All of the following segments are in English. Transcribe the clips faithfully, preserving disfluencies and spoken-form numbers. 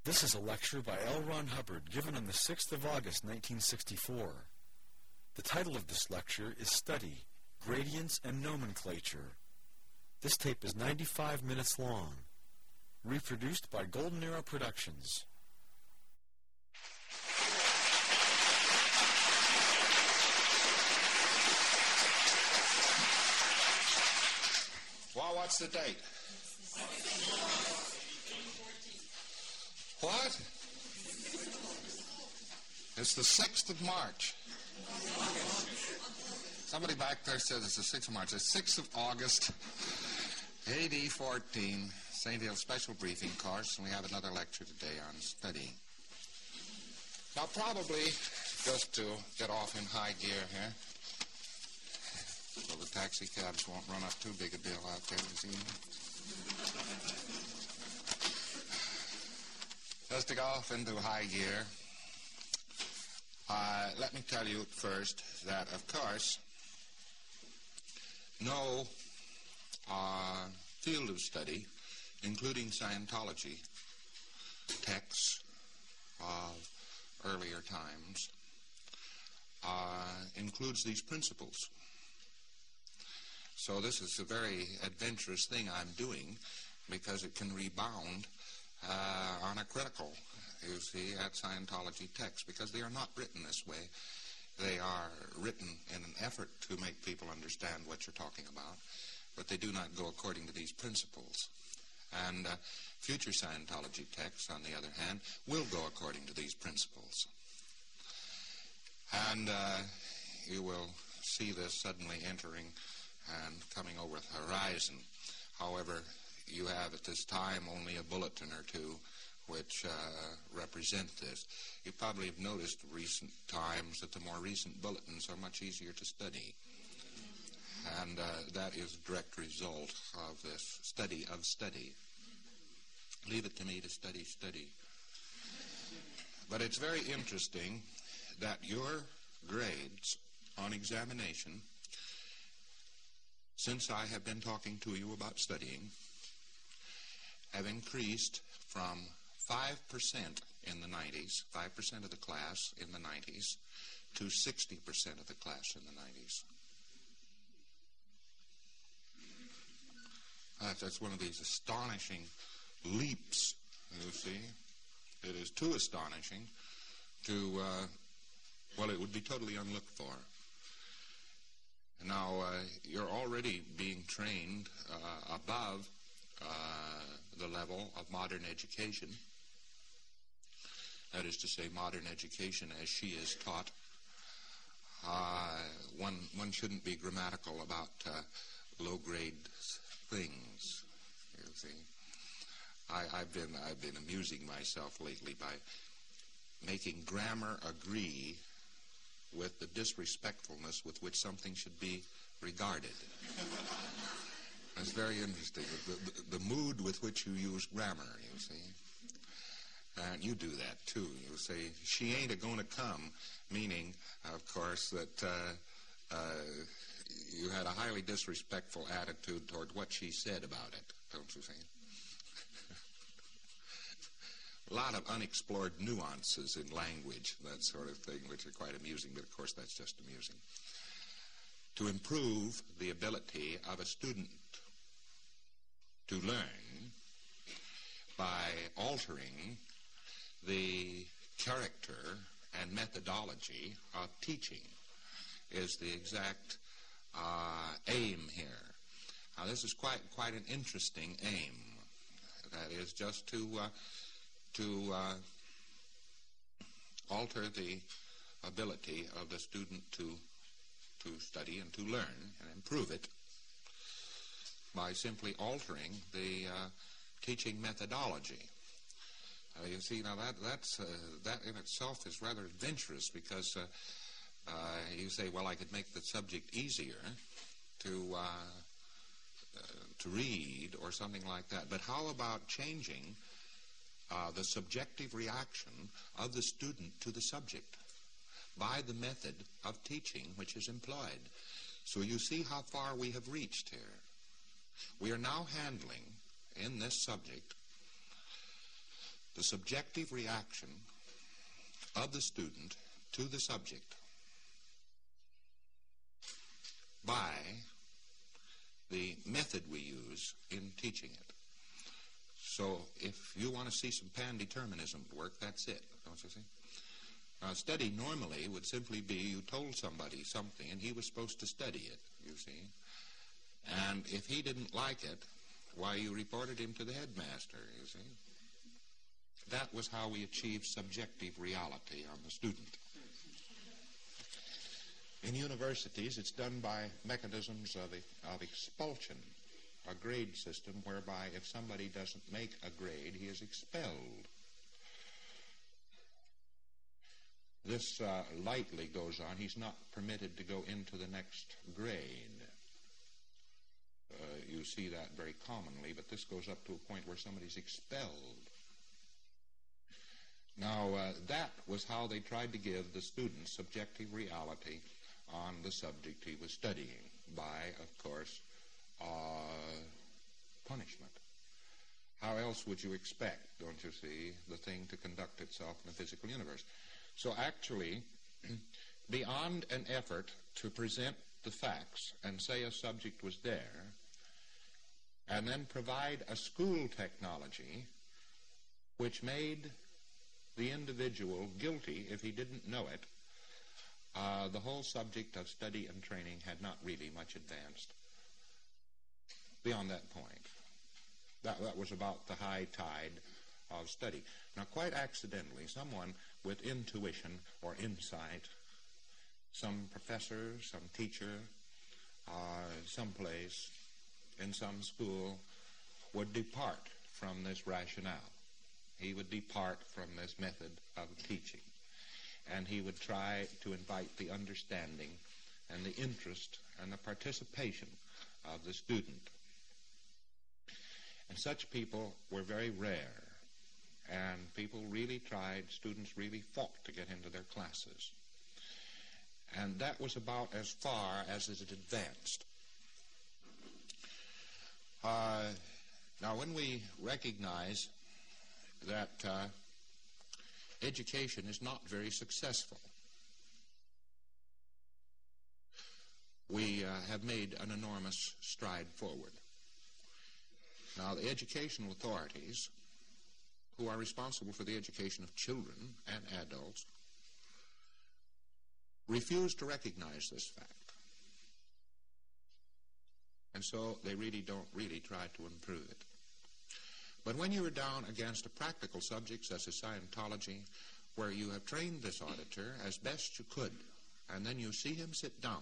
This is a lecture by L. Ron Hubbard given on the sixth of August, nineteen sixty-four. The title of this lecture is Study, Gradients and Nomenclature. This tape is ninety-five minutes long. Reproduced by Golden Arrow Productions. Well, what's the date? What? It's the sixth of March. Somebody back there says it's the sixth of March. It's sixth of August, A D fourteen, Saint Hill Special Briefing Course, and we have another lecture today on study. Now, probably, just to get off in high gear here, so the taxi cabs won't run up too big a bill out there this evening. Just to go off into high gear, uh, let me tell you first that, of course, no uh, field of study, including Scientology texts of earlier times, uh, includes these principles. So this is a very adventurous thing I'm doing because it can rebound uh, on a critical, you see, at Scientology texts, because they are not written this way. They are written in an effort to make people understand what you're talking about, but they do not go according to these principles. And uh, future Scientology texts, on the other hand, will go according to these principles. And uh, you will see this suddenly entering and coming over the horizon. However, you have at this time only a bulletin or two which uh, represent this. You probably have noticed in recent times that the more recent bulletins are much easier to study. And uh, that is a direct result of this study of study. Leave it to me to study, study. But it's very interesting that your grades on examination, since I have been talking to you about studying, have increased from five percent in the nineties, five percent of the class in the nineties, to sixty percent of the class in the nineties. Uh, that's one of these astonishing leaps, you see. It is too astonishing to, uh, well, it would be totally unlooked for. Now, uh, you're already being trained uh, above uh, the level of modern education. That is to say, modern education as she is taught. Uh, one one shouldn't be grammatical about uh, low-grade things. You see, I, I've been I've been amusing myself lately by making grammar agree with the disrespectfulness with which something should be regarded. It's very interesting, the, the, the mood with which you use grammar, you see. And you do that, too. You say, she ain't a-gonna come, meaning, of course, that uh, uh, you had a highly disrespectful attitude toward what she said about it, don't you think? A lot of unexplored nuances in language, that sort of thing, which are quite amusing, but of course that's just amusing. To improve the ability of a student to learn by altering the character and methodology of teaching is the exact uh, aim here. Now, this is quite quite an interesting aim. That is just to uh, to uh, alter the ability of the student to to study and to learn and improve it by simply altering the uh, teaching methodology. Uh, you see, now that that's uh, that in itself is rather adventurous because uh, uh, you say, well, I could make the subject easier to uh, uh, to read or something like that. But how about changing uh, the subjective reaction of the student to the subject by the method of teaching which is employed? So you see how far we have reached here. We are now handling in this subject the subjective reaction of the student to the subject by the method we use in teaching it. So if you want to see some pan-determinism at work, that's it, don't you see? Now, a study normally would simply be you told somebody something and he was supposed to study it, you see. And if he didn't like it, why, you reported him to the headmaster, you see. That was how we achieved subjective reality on the student. In universities, it's done by mechanisms of, of expulsion, a grade system whereby if somebody doesn't make a grade, he is expelled. This uh, lightly goes on. He's not permitted to go into the next grade. Uh, you see that very commonly, but this goes up to a point where somebody's expelled. Now, uh, that was how they tried to give the student subjective reality on the subject he was studying by, of course, uh, punishment. How else would you expect, don't you see, the thing to conduct itself in the physical universe? So actually, beyond an effort to present the facts and say a subject was there, and then provide a school technology which made the individual guilty if he didn't know it, uh, the whole subject of study and training had not really much advanced beyond that point. That, that was about the high tide of study. Now, quite accidentally, someone with intuition or insight, some professor, some teacher, uh, someplace in some school, would depart from this rationale. He would depart from this method of teaching. And he would try to invite the understanding and the interest and the participation of the student. And such people were very rare. And people really tried, students really fought to get into their classes. And that was about as far as it advanced. Uh, now, when we recognize that uh, education is not very successful, we uh, have made an enormous stride forward. Now, the educational authorities, who are responsible for the education of children and adults, refuse to recognize this fact. And so they really don't really try to improve it. But when you are down against a practical subject such as Scientology, where you have trained this auditor as best you could, and then you see him sit down,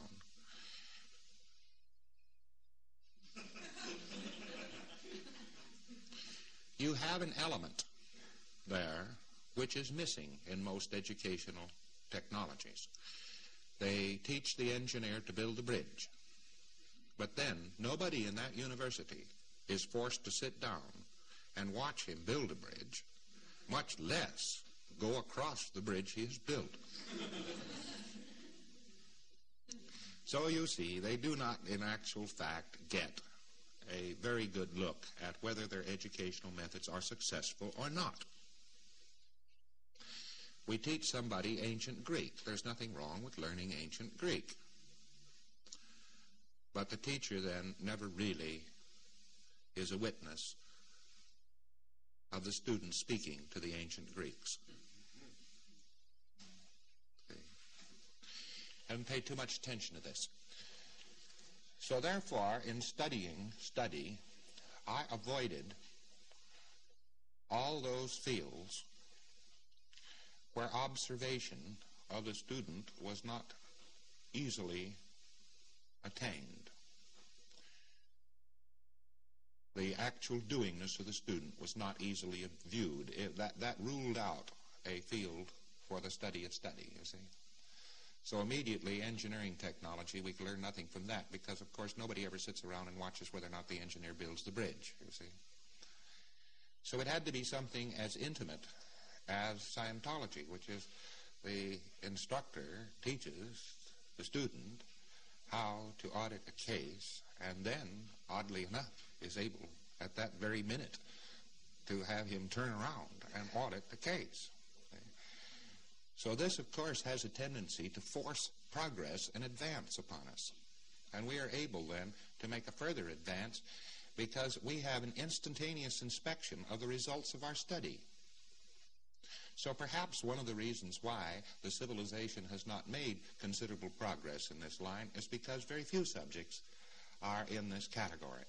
you have an element there which is missing in most educational technologies. They teach the engineer to build a bridge, but then nobody in that university is forced to sit down and watch him build a bridge, much less go across the bridge he has built. So you see, they do not in actual fact get a very good look at whether their educational methods are successful or not. We teach somebody ancient Greek. There's nothing wrong with learning ancient Greek. But the teacher then never really is a witness of the student speaking to the ancient Greeks. Okay. Haven't paid too much attention to this. So therefore, in studying study, I avoided all those fields where observation of the student was not easily attained. The actual doingness of the student was not easily viewed. It, that, that ruled out a field for the study of study, you see. So immediately, engineering technology, we could learn nothing from that because, of course, nobody ever sits around and watches whether or not the engineer builds the bridge, you see. So it had to be something as intimate as Scientology, which is the instructor teaches the student how to audit a case, and then, oddly enough, is able at that very minute to have him turn around and audit the case. So this, of course, has a tendency to force progress and advance upon us. And we are able then to make a further advance because we have an instantaneous inspection of the results of our study. So perhaps one of the reasons why the civilization has not made considerable progress in this line is because very few subjects are in this category,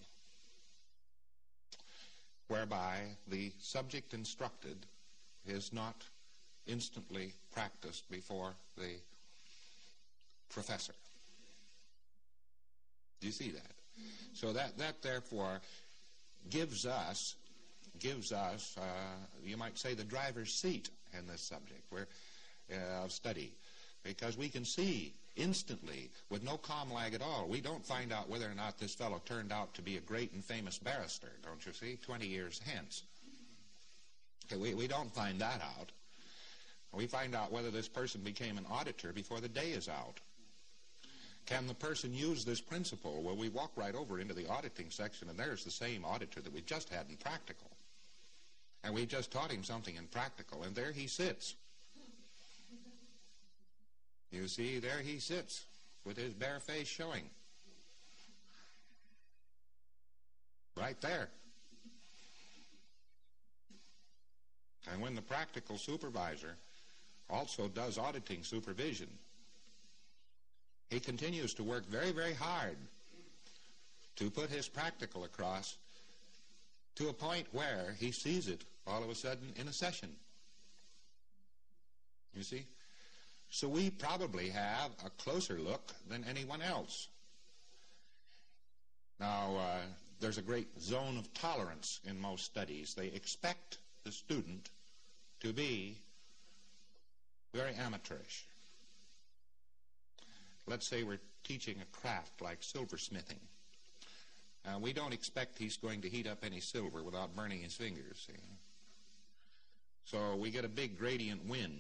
whereby the subject instructed is not instantly practiced before the professor. Do you see that? So that, that therefore gives us, gives us, uh, you might say, the driver's seat in this subject where, uh, of study, because we can see instantly, with no com lag at all, we don't find out whether or not this fellow turned out to be a great and famous barrister, don't you see, twenty years hence. Okay, we, we don't find that out. We find out whether this person became an auditor before the day is out. Can the person use this principle? Well, we walk right over into the auditing section, and there's the same auditor that we just had in practical. And we just taught him something in practical, and there he sits. You see, there he sits with his bare face showing. Right there. And when the practical supervisor also does auditing supervision, he continues to work very, very hard to put his practical across to a point where he sees it all of a sudden in a session. You see? So we probably have a closer look than anyone else. Now, uh, there's a great zone of tolerance in most studies. They expect the student to be very amateurish. Let's say we're teaching a craft like silversmithing. Uh, we don't expect he's going to heat up any silver without burning his fingers. See? So we get a big gradient wind.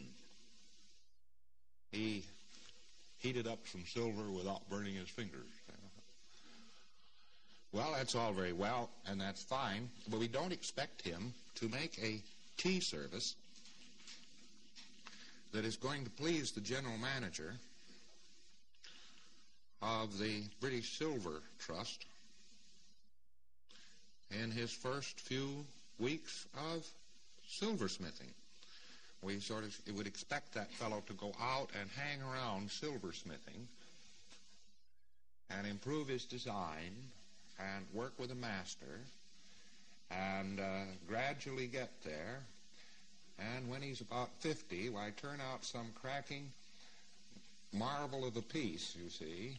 He heated up some silver without burning his fingers. Well, that's all very well, and that's fine, but we don't expect him to make a tea service that is going to please the general manager of the British Silver Trust in his first few weeks of silversmithing. We sort of would expect that fellow to go out and hang around silversmithing and improve his design and work with a master and uh, gradually get there. And when he's about fifty, why, turn out some cracking marvel of a piece, you see,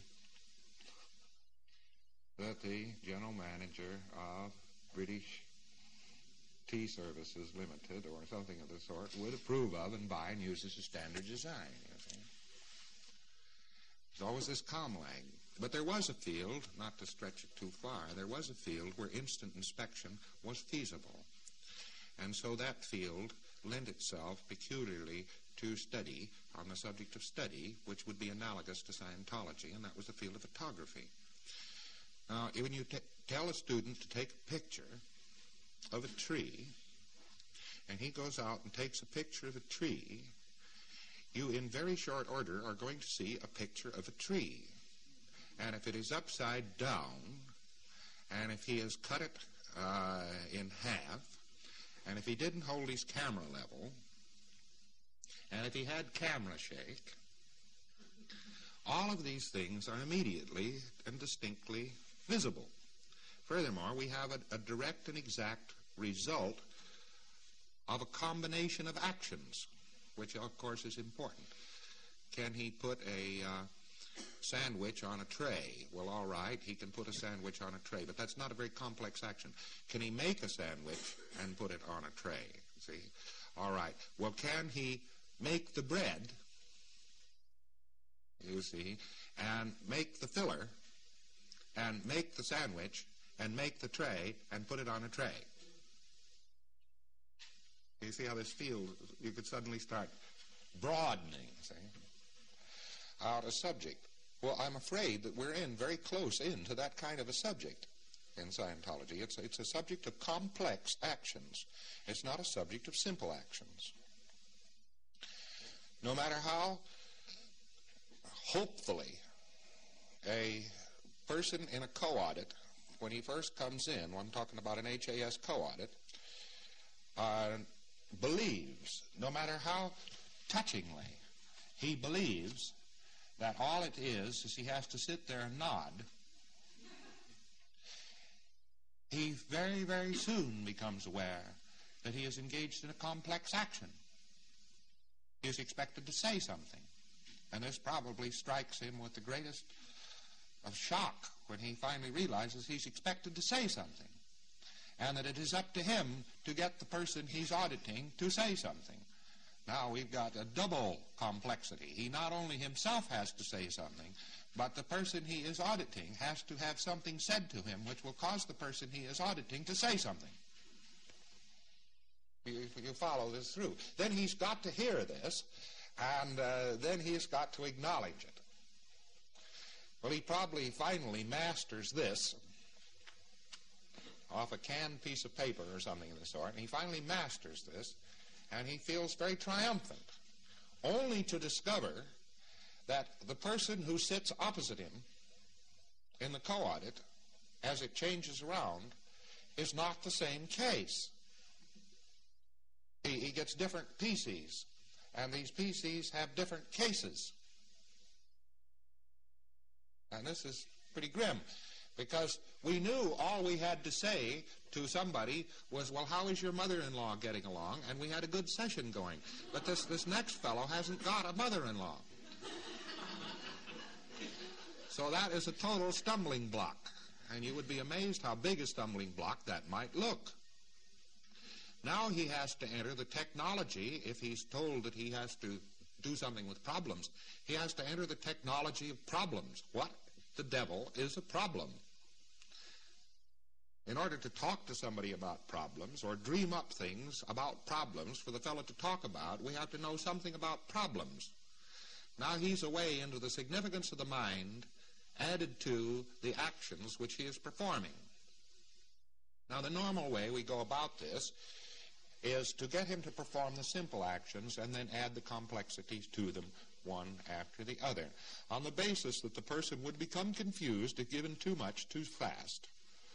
that the general manager of British Tea Services Limited or something of the sort would approve of and buy and use as a standard design. You see. There's always this com lag. But there was a field, not to stretch it too far, there was a field where instant inspection was feasible. And so that field lent itself peculiarly to study on the subject of study, which would be analogous to Scientology, and that was the field of photography. Now, when you t- tell a student to take a picture of a tree, and he goes out and takes a picture of a tree, you in very short order are going to see a picture of a tree. And if it is upside down, and if he has cut it uh, in half, and if he didn't hold his camera level, and if he had camera shake, all of these things are immediately and distinctly visible. Furthermore, we have a, a direct and exact result of a combination of actions, which of course is important. Can he put a uh, sandwich on a tray? Well, all right, he can put a sandwich on a tray, but that's not a very complex action. Can he make a sandwich and put it on a tray? See? All right. Well, can he make the bread, you see, and make the filler, and make the sandwich, and make the tray, and put it on a tray? You see how this field, you could suddenly start broadening, see, out a subject. Well, I'm afraid that we're in very close into that kind of a subject. in Scientology. It's, it's a subject of complex actions. It's not a subject of simple actions. No matter how hopefully a person in a co-audit, when he first comes in, when I'm talking about an H A S co-audit, uh, believes, no matter how touchingly, he believes that all it is is he has to sit there and nod, he very, very soon becomes aware that he is engaged in a complex action. He is expected to say something. And this probably strikes him with the greatest of shock when he finally realizes he's expected to say something, and that it is up to him to get the person he's auditing to say something. Now we've got a double complexity. He not only himself has to say something, but the person he is auditing has to have something said to him which will cause the person he is auditing to say something. You, you follow this through. Then he's got to hear this, and uh, then he's got to acknowledge it. Well, he probably finally masters this off a canned piece of paper or something of the sort, and he finally masters this, and he feels very triumphant, only to discover that the person who sits opposite him in the co-audit, as it changes around, is not the same case. He, he gets different P Cs, and these P Cs have different cases. And this is pretty grim, because we knew all we had to say to somebody was, well, how is your mother-in-law getting along? And we had a good session going. But this, this next fellow hasn't got a mother-in-law. So that is a total stumbling block. And you would be amazed how big a stumbling block that might look. Now he has to enter the technology, if he's told that he has to do something with problems. He has to enter the technology of problems. What the devil is a problem? In order to talk to somebody about problems or dream up things about problems for the fellow to talk about, we have to know something about problems. Now he's away into the significance of the mind added to the actions which he is performing. Now the normal way we go about this is to get him to perform the simple actions and then add the complexities to them one after the other, on the basis that the person would become confused if given too much too fast.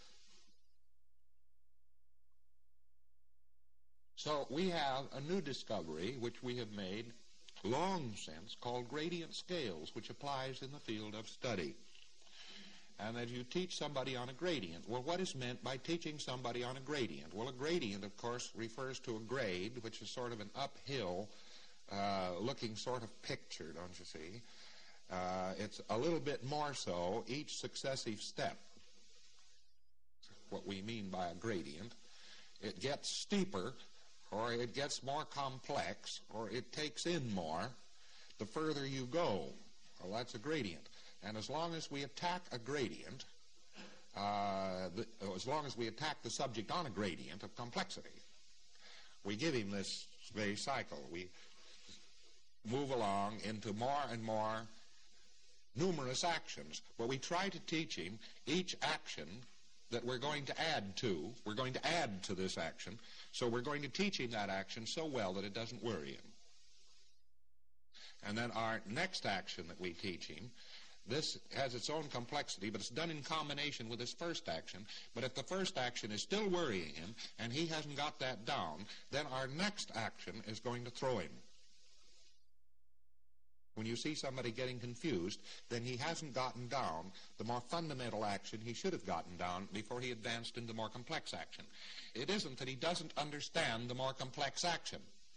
So we have a new discovery which we have made long since called gradient scales, which applies in the field of study. And that you teach somebody on a gradient. Well, what is meant by teaching somebody on a gradient? Well, a gradient, of course, refers to a grade, which is sort of an uphill uh, looking sort of picture, don't you see? Uh, it's a little bit more so each successive step. What we mean by a gradient. It gets steeper, or it gets more complex, or it takes in more the further you go. Well, that's a gradient. And as long as we attack a gradient, uh, the, as long as we attack the subject on a gradient of complexity, we give him this very cycle. We move along into more and more numerous actions, but we try to teach him each action that we're going to add to. We're going to add to this action, so we're going to teach him that action so well that it doesn't worry him. And then our next action that we teach him, this has its own complexity, but it's done in combination with his first action. But if the first action is still worrying him, and he hasn't got that down, then our next action is going to throw him. When you see somebody getting confused, then he hasn't gotten down the more fundamental action he should have gotten down before he advanced into more complex action. It isn't that he doesn't understand the more complex action.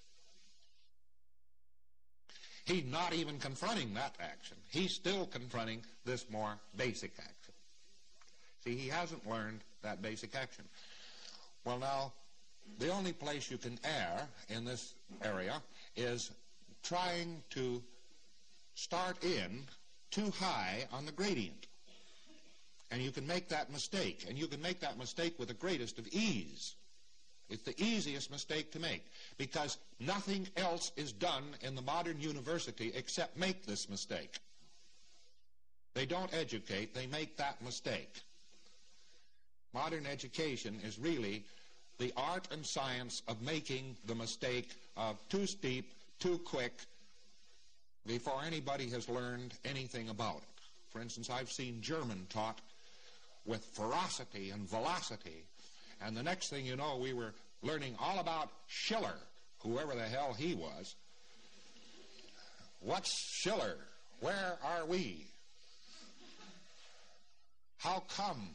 He's not even confronting that action. He's still confronting this more basic action. See, he hasn't learned that basic action. Well, now, the only place you can err in this area is trying to start in too high on the gradient. And you can make that mistake, and you can make that mistake with the greatest of ease. It's the easiest mistake to make, because nothing else is done in the modern university except make this mistake. They don't educate, they make that mistake. Modern education is really the art and science of making the mistake of too steep, too quick, before anybody has learned anything about it. For instance, I've seen German taught with ferocity and velocity, and the next thing you know, we were learning all about Schiller, whoever the hell he was. What's Schiller? Where are we? How come?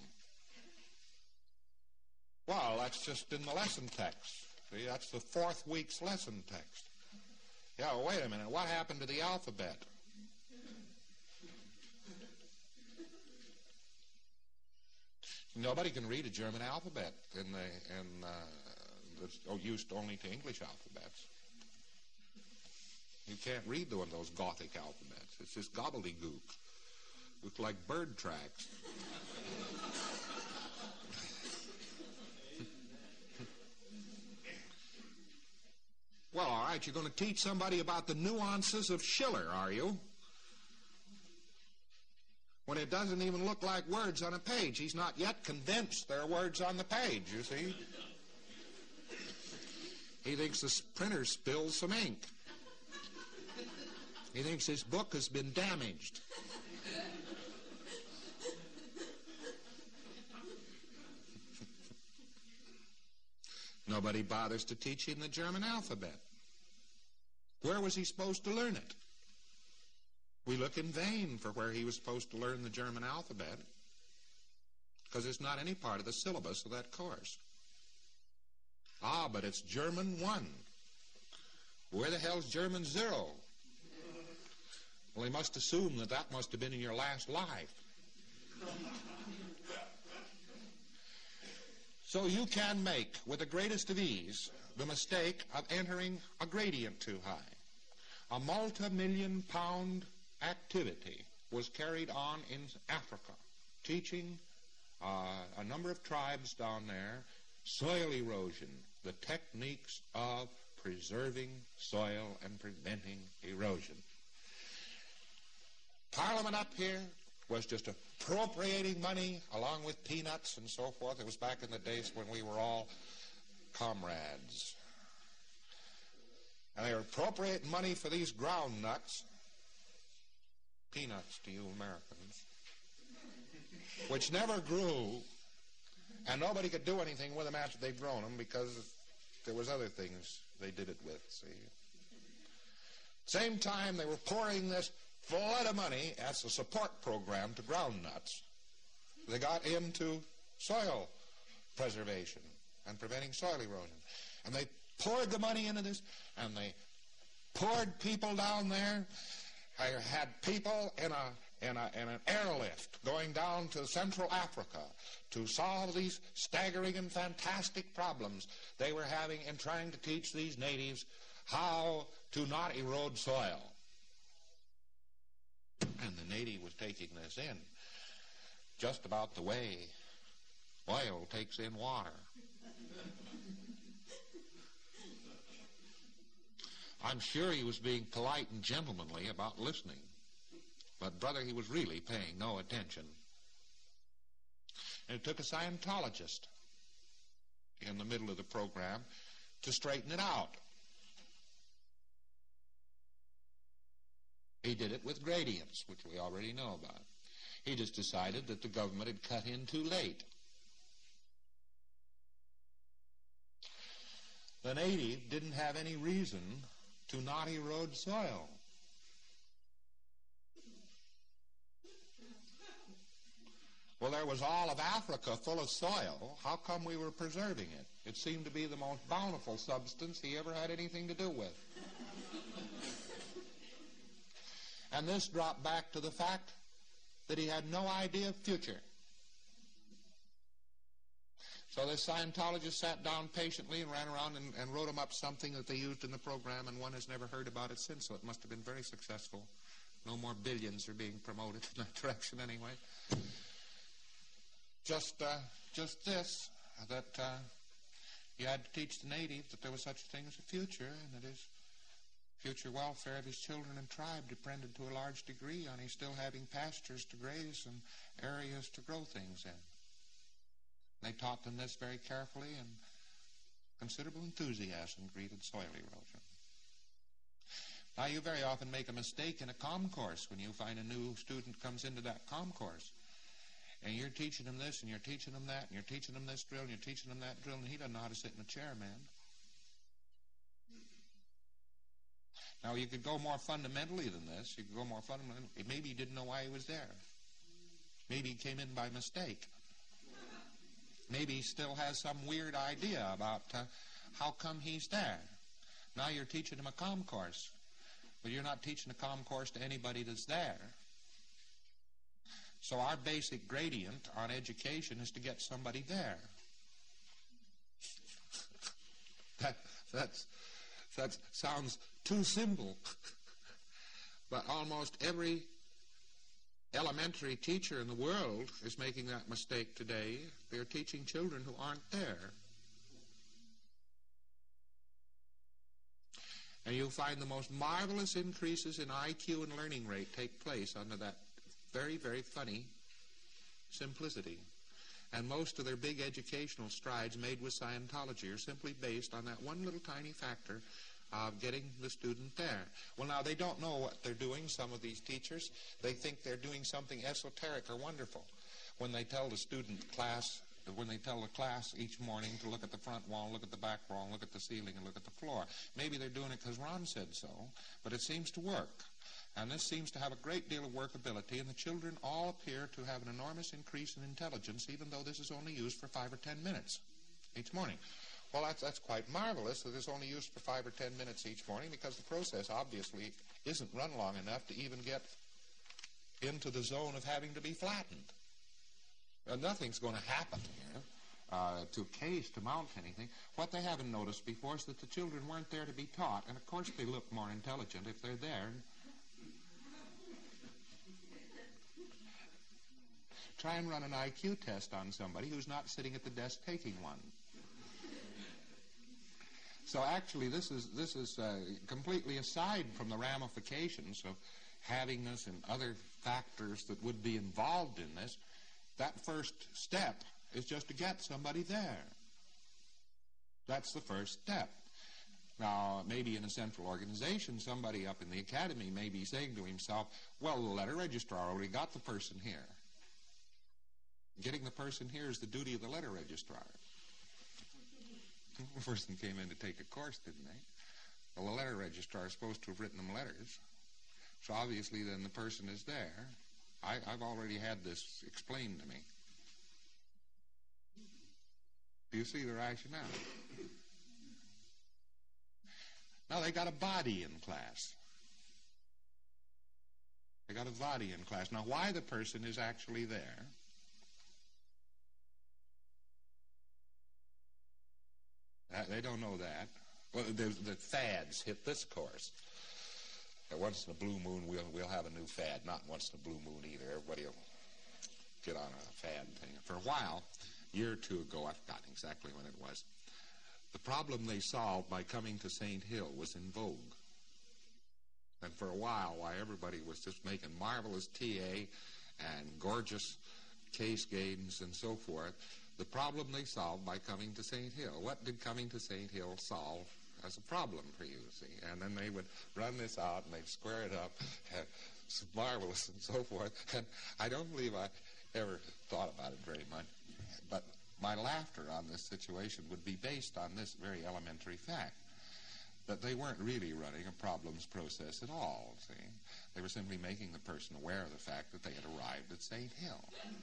Well, that's just in the lesson text. See, that's the fourth week's lesson text. Yeah, well, wait a minute. What happened to the alphabet? Nobody can read a German alphabet in the in uh, that's used only to English alphabets. You can't read one of those Gothic alphabets. It's just gobbledygook. Looks like bird tracks. Well, all right, you're going to teach somebody about the nuances of Schiller, are you? When it doesn't even look like words on a page. He's not yet convinced there are words on the page, you see. He thinks the printer spilled some ink. He thinks his book has been damaged. Nobody bothers to teach him the German alphabet. Where was he supposed to learn it? We look in vain for where he was supposed to learn the German alphabet, because it's not any part of the syllabus of that course. Ah, but it's German one. Where the hell's German zero? Well, he must assume that that must have been in your last life. So you can make, with the greatest of ease, the mistake of entering a gradient too high. A multi-million pound activity was carried on in Africa, teaching uh, a number of tribes down there soil erosion, the techniques of preserving soil and preventing erosion. Parliament up here was just appropriating money along with peanuts and so forth. It was back in the days when we were all comrades. And they were appropriating money for these ground nuts, peanuts to you Americans, which never grew, and nobody could do anything with them after they'd grown them because there was other things they did it with, see. Same time, they were pouring this flood of money as a support program to ground nuts. They got into soil preservation and preventing soil erosion. And they poured the money into this, and they poured people down there. I had people in a in a in an airlift going down to Central Africa to solve these staggering and fantastic problems they were having in trying to teach these natives how to not erode soil. And the native was taking this in just about the way oil takes in water. I'm sure he was being polite and gentlemanly about listening, but, brother, he was really paying no attention. And it took a Scientologist in the middle of the program to straighten it out. He did it with gradients, which we already know about. He just decided that the government had cut in too late. The native didn't have any reason to not erode soil. Well, there was all of Africa full of soil. How come we were preserving it? It seemed to be the most bountiful substance he ever had anything to do with. And this dropped back to the fact that he had no idea of future. So this Scientologist sat down patiently and ran around and, and wrote him up something that they used in the program, and one has never heard about it since, so it must have been very successful. No more billions are being promoted in that direction anyway. Just, uh, just this, that uh, you had to teach the native that there was such a thing as a future, and that his future welfare of his children and tribe depended to a large degree on his still having pastures to graze and areas to grow things in. They taught them this very carefully, and considerable enthusiasm greeted soil erosion. Now, you very often make a mistake in a comm course when you find a new student comes into that comm course. And you're teaching them this, and you're teaching them that, and you're teaching them this drill, and you're teaching them that drill, and he doesn't know how to sit in a chair, man. Now, you could go more fundamentally than this. You could go more fundamentally. Maybe he didn't know why he was there. Maybe he came in by mistake. Maybe he still has some weird idea about uh, how come he's there. Now you're teaching him a comm course, but you're not teaching a comm course to anybody that's there. So our basic gradient on education is to get somebody there. that that's, that sounds too simple. But almost every elementary teacher in the world is making that mistake today. They're teaching children who aren't there. And you'll find the most marvelous increases in I Q and learning rate take place under that very, very funny simplicity. And most of their big educational strides made with Scientology are simply based on that one little tiny factor of getting the student there. Well, now, they don't know what they're doing, some of these teachers. They think they're doing something esoteric or wonderful when they tell the student class, when they tell the class each morning to look at the front wall, look at the back wall, look at the ceiling, and look at the floor. Maybe they're doing it because Ron said so, but it seems to work. And this seems to have a great deal of workability, and the children all appear to have an enormous increase in intelligence, even though this is only used for five or ten minutes each morning. Well, that's, that's quite marvelous that it's only used for five or ten minutes each morning, because the process obviously isn't run long enough to even get into the zone of having to be flattened. Uh, nothing's going to happen here uh, to case, to mount anything. What they haven't noticed before is that the children weren't there to be taught, and of course they look more intelligent if they're there. Try and run an I Q test on somebody who's not sitting at the desk taking one. So actually, this is this is uh, completely aside from the ramifications of having this and other factors that would be involved in this. That first step is just to get somebody there. That's the first step. Now, maybe in a central organization, somebody up in the academy may be saying to himself, well, the letter registrar already got the person here. Getting the person here is the duty of the letter registrar. The person came in to take a course, didn't they? Well, the letter registrar is supposed to have written them letters. So obviously then the person is there. I, I've already had this explained to me. Do you see the rationale? Now, they got a body in class. They got a body in class. Now, why the person is actually there? Uh, they don't know that. Well, the, the fads hit this course. Uh, once in a blue moon, we'll we'll have a new fad. Not once in a blue moon either. Everybody will get on a fad thing. For a while, a year or two ago, I've forgotten exactly when it was, the problem they solved by coming to Saint Hill was in vogue. And for a while, while everybody was just making marvelous T A and gorgeous case gains and so forth, the problem they solved by coming to Saint Hill. What did coming to Saint Hill solve as a problem for you, see? And then they would run this out and they'd square it up, and it's marvelous and so forth. And I don't believe I ever thought about it very much. But my laughter on this situation would be based on this very elementary fact, that they weren't really running a problems process at all, see? They were simply making the person aware of the fact that they had arrived at Saint Hill.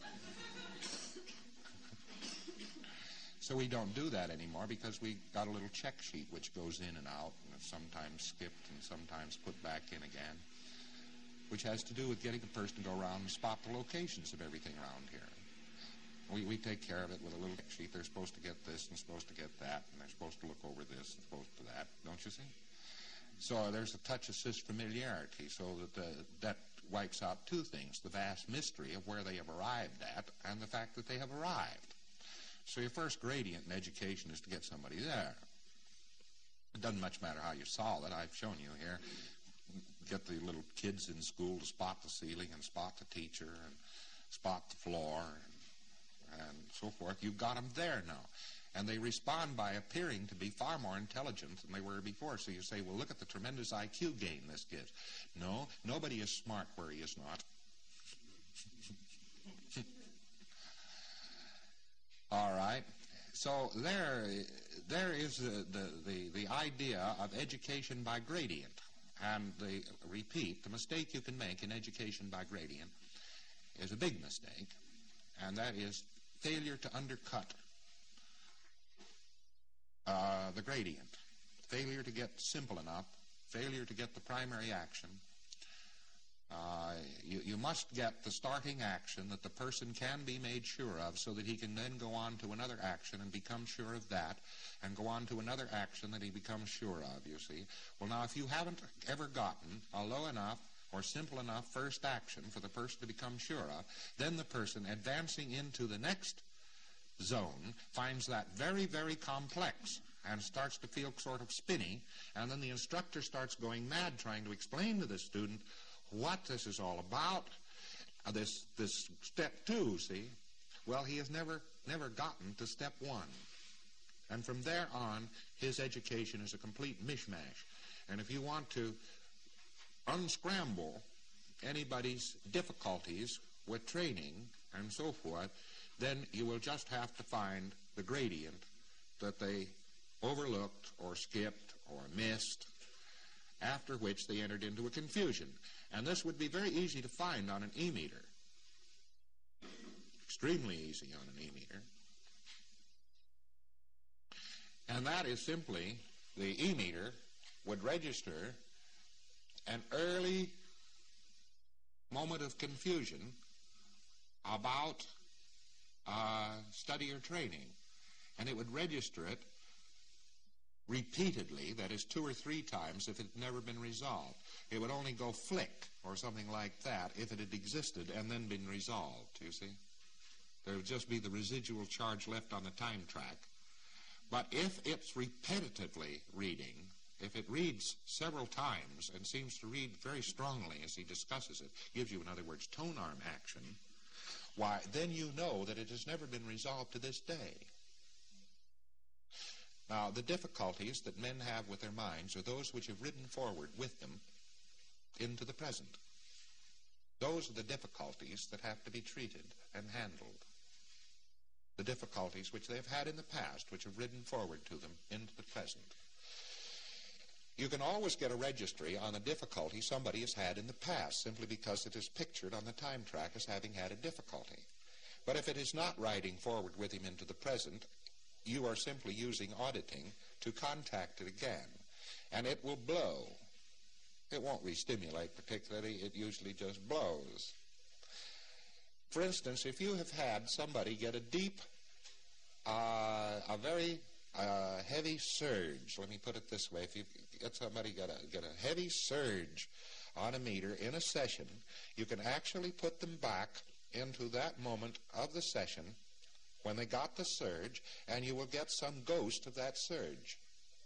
So we don't do that anymore because we got a little check sheet which goes in and out and is sometimes skipped and sometimes put back in again, which has to do with getting a person to go around and spot the locations of everything around here. We, we take care of it with a little check sheet. They're supposed to get this and supposed to get that, and they're supposed to look over this and supposed to that, don't you see? So there's a touch of cis familiarity, so that the, that wipes out two things, the vast mystery of where they have arrived at and the fact that they have arrived. So your first gradient in education is to get somebody there. It doesn't much matter how you solve it. I've shown you here. Get the little kids in school to spot the ceiling and spot the teacher and spot the floor and and so forth. You've got them there now. And they respond by appearing to be far more intelligent than they were before. So you say, well, look at the tremendous I Q gain this gives. No, nobody is smart where he is not. All right. So there, there is the, the, the, the idea of education by gradient. And the, repeat, the mistake you can make in education by gradient is a big mistake, and that is failure to undercut uh, the gradient, failure to get simple enough, failure to get the primary action. Uh, you, you must get the starting action that the person can be made sure of so that he can then go on to another action and become sure of that and go on to another action that he becomes sure of, you see. Well, now, if you haven't ever gotten a low enough or simple enough first action for the person to become sure of, then the person advancing into the next zone finds that very, very complex and starts to feel sort of spinny, and then the instructor starts going mad trying to explain to the student what this is all about, uh, this this step two, see? Well, he has never, never gotten to step one. And from there on, his education is a complete mishmash. And if you want to unscramble anybody's difficulties with training and so forth, then you will just have to find the gradient that they overlooked or skipped or missed, after which they entered into a confusion. And this would be very easy to find on an E-meter. Extremely easy on an E-meter. And that is simply the E-meter would register an early moment of confusion about uh, study or training. And it would register it repeatedly, that is two or three times, if it had never been resolved. It would only go flick or something like that if it had existed and then been resolved, you see. There would just be the residual charge left on the time track. But if it's repetitively reading, if it reads several times and seems to read very strongly as he discusses it, gives you, in other words, tone arm action, why, then you know that it has never been resolved to this day. Now, the difficulties that men have with their minds are those which have ridden forward with them into the present. Those are the difficulties that have to be treated and handled. The difficulties which they have had in the past, which have ridden forward to them into the present. You can always get a registry on a difficulty somebody has had in the past, simply because it is pictured on the time track as having had a difficulty. But if it is not riding forward with him into the present, you are simply using auditing to contact it again, and it will blow. It won't re-stimulate particularly, it usually just blows. For instance, if you have had somebody get a deep, uh, a very uh, heavy surge, let me put it this way, if you get somebody get a, get a heavy surge on a meter in a session, you can actually put them back into that moment of the session when they got the surge, and you will get some ghost of that surge.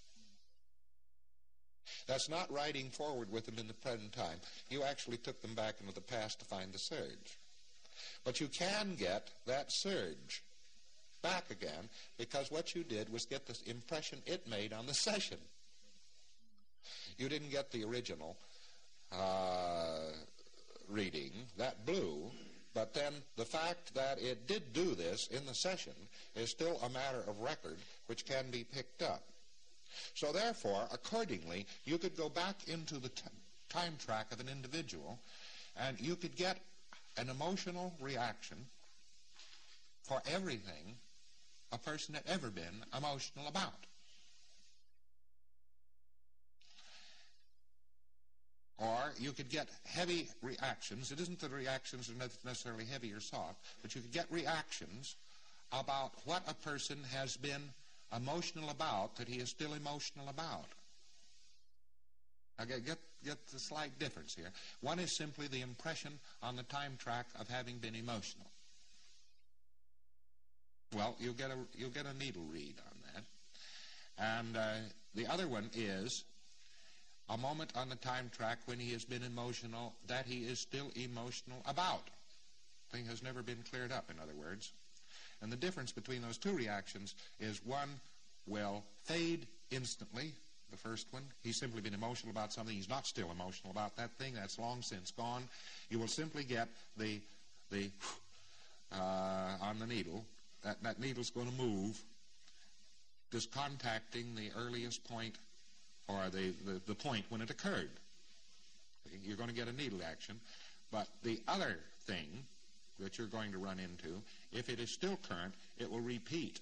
That's not riding forward with them in the present time. You actually took them back into the past to find the surge. But you can get that surge back again, because what you did was get the impression it made on the session. You didn't get the original uh, reading, that blew. But then the fact that it did do this in the session is still a matter of record which can be picked up. So therefore, accordingly, you could go back into the t- time track of an individual and you could get an emotional reaction for everything a person had ever been emotional about. Or you could get heavy reactions. It isn't that reactions are necessarily heavy or soft, but you could get reactions about what a person has been emotional about that he is still emotional about. Now get, get, get the slight difference here. One is simply the impression on the time track of having been emotional. Well, you'll get a, you'll get a needle read on that. And uh, the other one is a moment on the time track when he has been emotional that he is still emotional about. Thing has never been cleared up, in other words. And the difference between those two reactions is one will fade instantly, the first one. He's simply been emotional about something. He's not still emotional about that thing. That's long since gone. You will simply get the, the uh, on the needle. That, that needle's going to move, just contacting the earliest point or the, the, the point when it occurred. You're going to get a needle action. But the other thing that you're going to run into, if it is still current, it will repeat.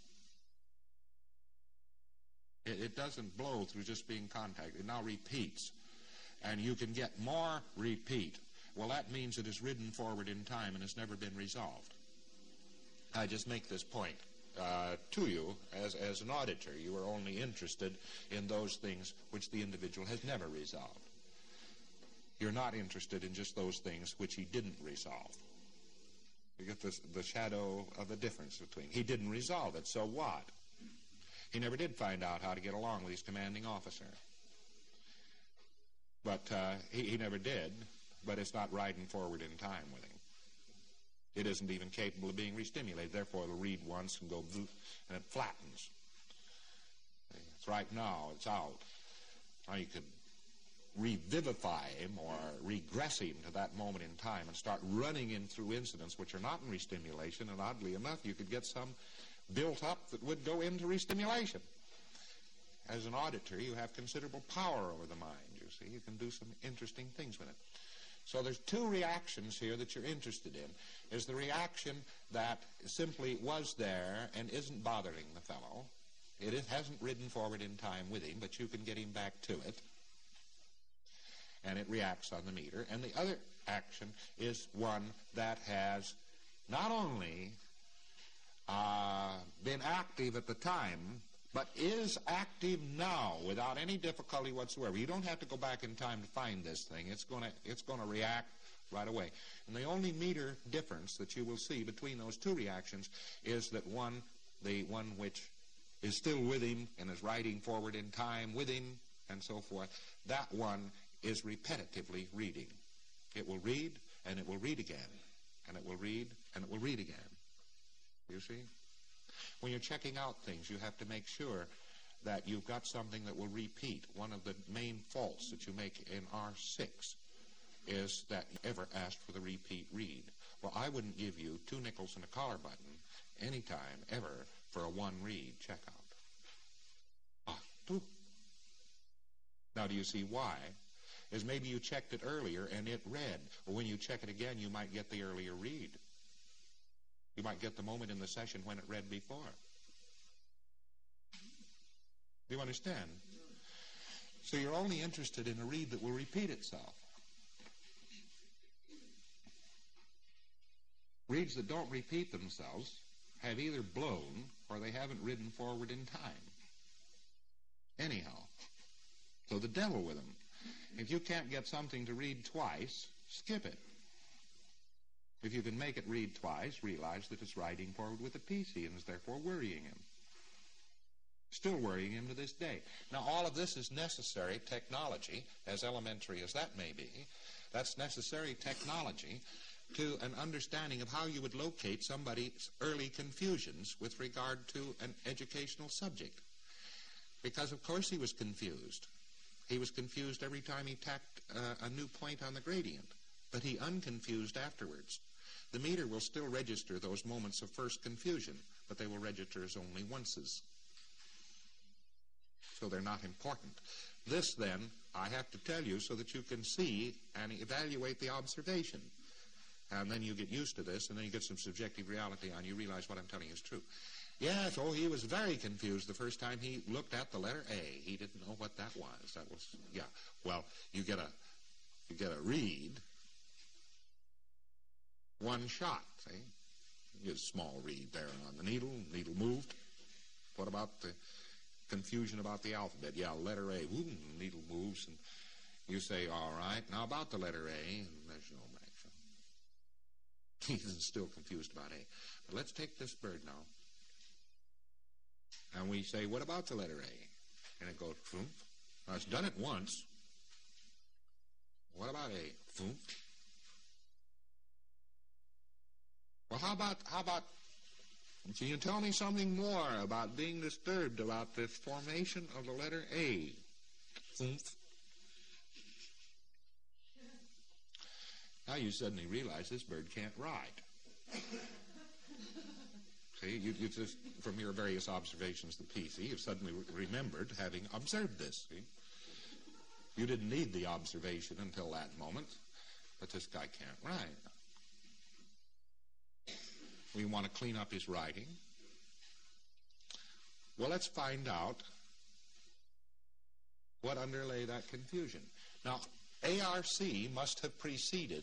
It, it doesn't blow through just being contacted. It now repeats. And you can get more repeat. Well, that means it is ridden forward in time and has never been resolved. I just make this point uh, to you as, as an auditor. You are only interested in those things which the individual has never resolved. You're not interested in just those things which he didn't resolve. You get this, the shadow of the difference between. He didn't resolve it, so what? He never did find out how to get along with his commanding officer. But uh, he, he never did, but it's not riding forward in time with him. It isn't even capable of being restimulated. Therefore, it'll read once and go and it flattens. It's right now. It's out. Now you could revivify him or regress him to that moment in time and start running him through incidents which are not in restimulation, and oddly enough, you could get some built up that would go into restimulation. As an auditor, you have considerable power over the mind, you see. You can do some interesting things with it. So there's two reactions here that you're interested in. Is the reaction that simply was there and isn't bothering the fellow. It is, hasn't ridden forward in time with him, but you can get him back to it. And it reacts on the meter. And the other action is one that has not only uh, been active at the time, but is active now without any difficulty whatsoever. You don't have to go back in time to find this thing. It's going to it's going to react right away. And the only meter difference that you will see between those two reactions is that one, the one which is still with him and is riding forward in time with him and so forth, that one is repetitively reading. It will read, and it will read again, and it will read, and it will read again. You see? When you're checking out things, you have to make sure that you've got something that will repeat. One of the main faults that you make in R six is that you ever asked for the repeat read. Well, I wouldn't give you two nickels and a collar button anytime, ever, for a one-read checkout. Ah, two. Now, do you see why? Is maybe you checked it earlier and it read. Well, when you check it again, you might get the earlier read. You might get the moment in the session when it read before. Do you understand? So you're only interested in a read that will repeat itself. Reads that don't repeat themselves have either blown or they haven't ridden forward in time. Anyhow, so the devil with them. If you can't get something to read twice, skip it. If you can make it read twice, realize that it's riding forward with a P C and is therefore worrying him. Still worrying him to this day. Now, all of this is necessary technology, as elementary as that may be. That's necessary technology to an understanding of how you would locate somebody's early confusions with regard to an educational subject. Because, of course, he was confused. He was confused every time he tacked uh, a new point on the gradient, but he unconfused afterwards. The meter will still register those moments of first confusion, but they will register as only onces. So they're not important. This, then, I have to tell you so that you can see and evaluate the observation. And then you get used to this, and then you get some subjective reality on you, realize what I'm telling you is true. Yes, oh, he was very confused the first time he looked at the letter A. He didn't know what that was. That was, yeah. Well, you get a, you get a read, one shot, see? You get a small read there on the needle. Needle moved. What about the confusion about the alphabet? Yeah, letter A. Ooh, needle moves, and you say, all right, now about the letter A, and there's no action. He's still confused about A. But let's take this bird now. And we say, what about the letter A? And it goes, phoomp. Now, it's done it once. What about A? Phoomp. Well, how about, how about Can you tell me something more about being disturbed about the formation of the letter A? Oomph. Now you suddenly realize this bird can't write. See, you, you just, from your various observations of the P C, you've suddenly re- remembered having observed this. See? You didn't need the observation until that moment, but this guy can't write. We want to clean up his writing. Well, let's find out what underlay that confusion. Now, A R C must have preceded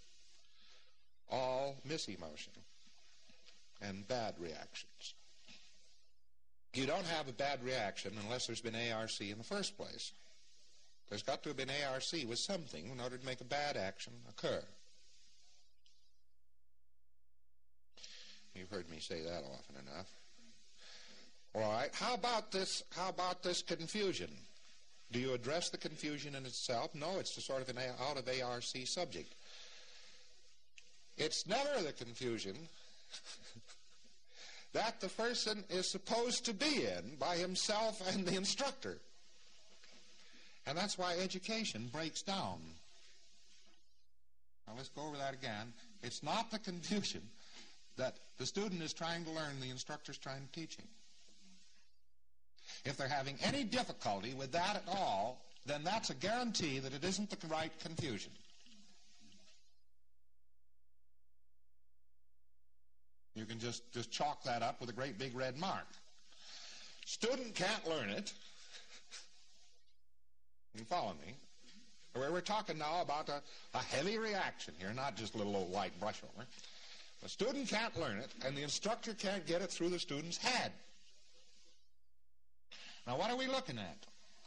all misemotion and bad reactions. You don't have a bad reaction unless there's been A R C in the first place. There's got to have been A R C with something in order to make a bad action occur. You've heard me say that often enough. All right, how about this, how about this confusion? Do you address the confusion in itself? No, it's a sort of an out of A R C subject. It's never the confusion that the person is supposed to be in by himself and the instructor. And that's why education breaks down. Now let's go over that again. It's not the confusion that the student is trying to learn, the instructor is trying to teach him. If they're having any difficulty with that at all, then that's a guarantee that it isn't the right confusion. You can just, just chalk that up with a great big red mark. Student can't learn it. You follow me? We're, we're talking now about a, a heavy reaction here, not just a little old light brush over. The student can't learn it, and the instructor can't get it through the student's head. Now, what are we looking at?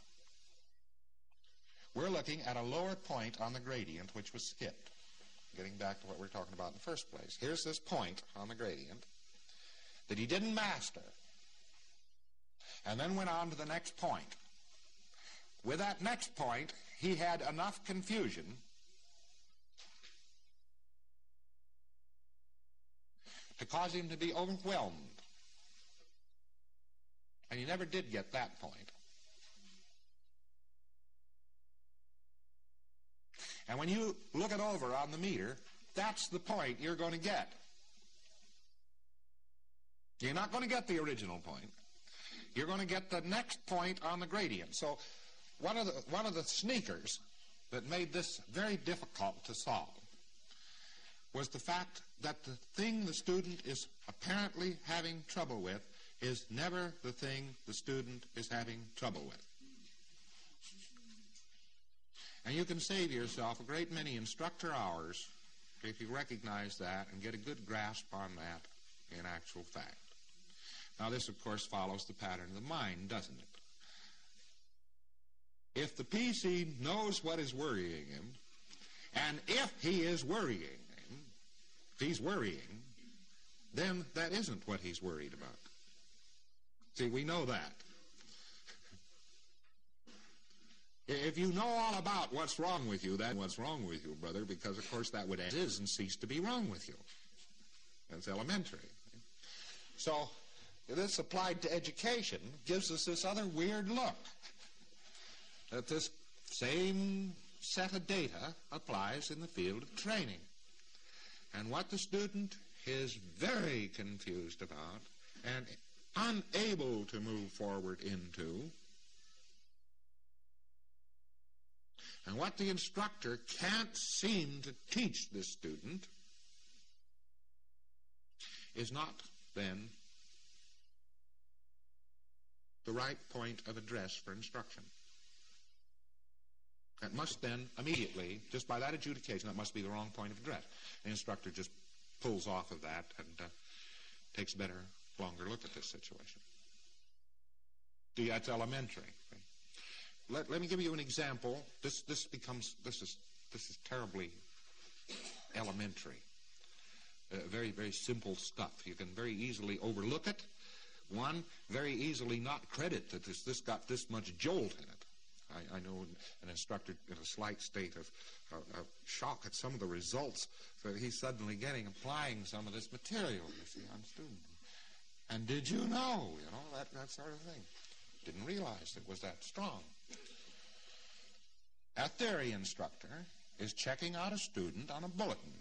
We're looking at a lower point on the gradient which was skipped. Getting back to what we were talking about in the first place. Here's this point on the gradient that he didn't master, and then went on to the next point. With that next point, he had enough confusion to cause him to be overwhelmed. And he never did get that point. And when you look it over on the meter, that's the point you're going to get. You're not going to get the original point. You're going to get the next point on the gradient. So one of the, one of the sneakers that made this very difficult to solve was the fact that the thing the student is apparently having trouble with is never the thing the student is having trouble with. And you can save yourself a great many instructor hours if you recognize that and get a good grasp on that in actual fact. Now, this, of course, follows the pattern of the mind, doesn't it? If the P C knows what is worrying him, and if he is worrying him, if he's worrying, then that isn't what he's worried about. See, we know that. If you know all about what's wrong with you, that's what's wrong with you, brother, because, of course, that would end is and cease to be wrong with you. That's elementary. So, this applied to education gives us this other weird look, that this same set of data applies in the field of training. And what the student is very confused about and unable to move forward into, and what the instructor can't seem to teach this student, is not then the right point of address for instruction. That must then immediately, just by that adjudication, that must be the wrong point of address. The instructor just pulls off of that and uh, takes a better, longer look at this situation. See, that's elementary. Let, let me give you an example. This this becomes this is this is terribly elementary. Uh, very very simple stuff. You can very easily overlook it. One, very easily not credit that this this got this much jolt in it. I, I know an instructor in a slight state of, of, of shock at some of the results that he's suddenly getting applying some of this material, you see, on students. And did you know, you know, that, that sort of thing. Didn't realize it was that strong. A theory instructor is checking out a student on a bulletin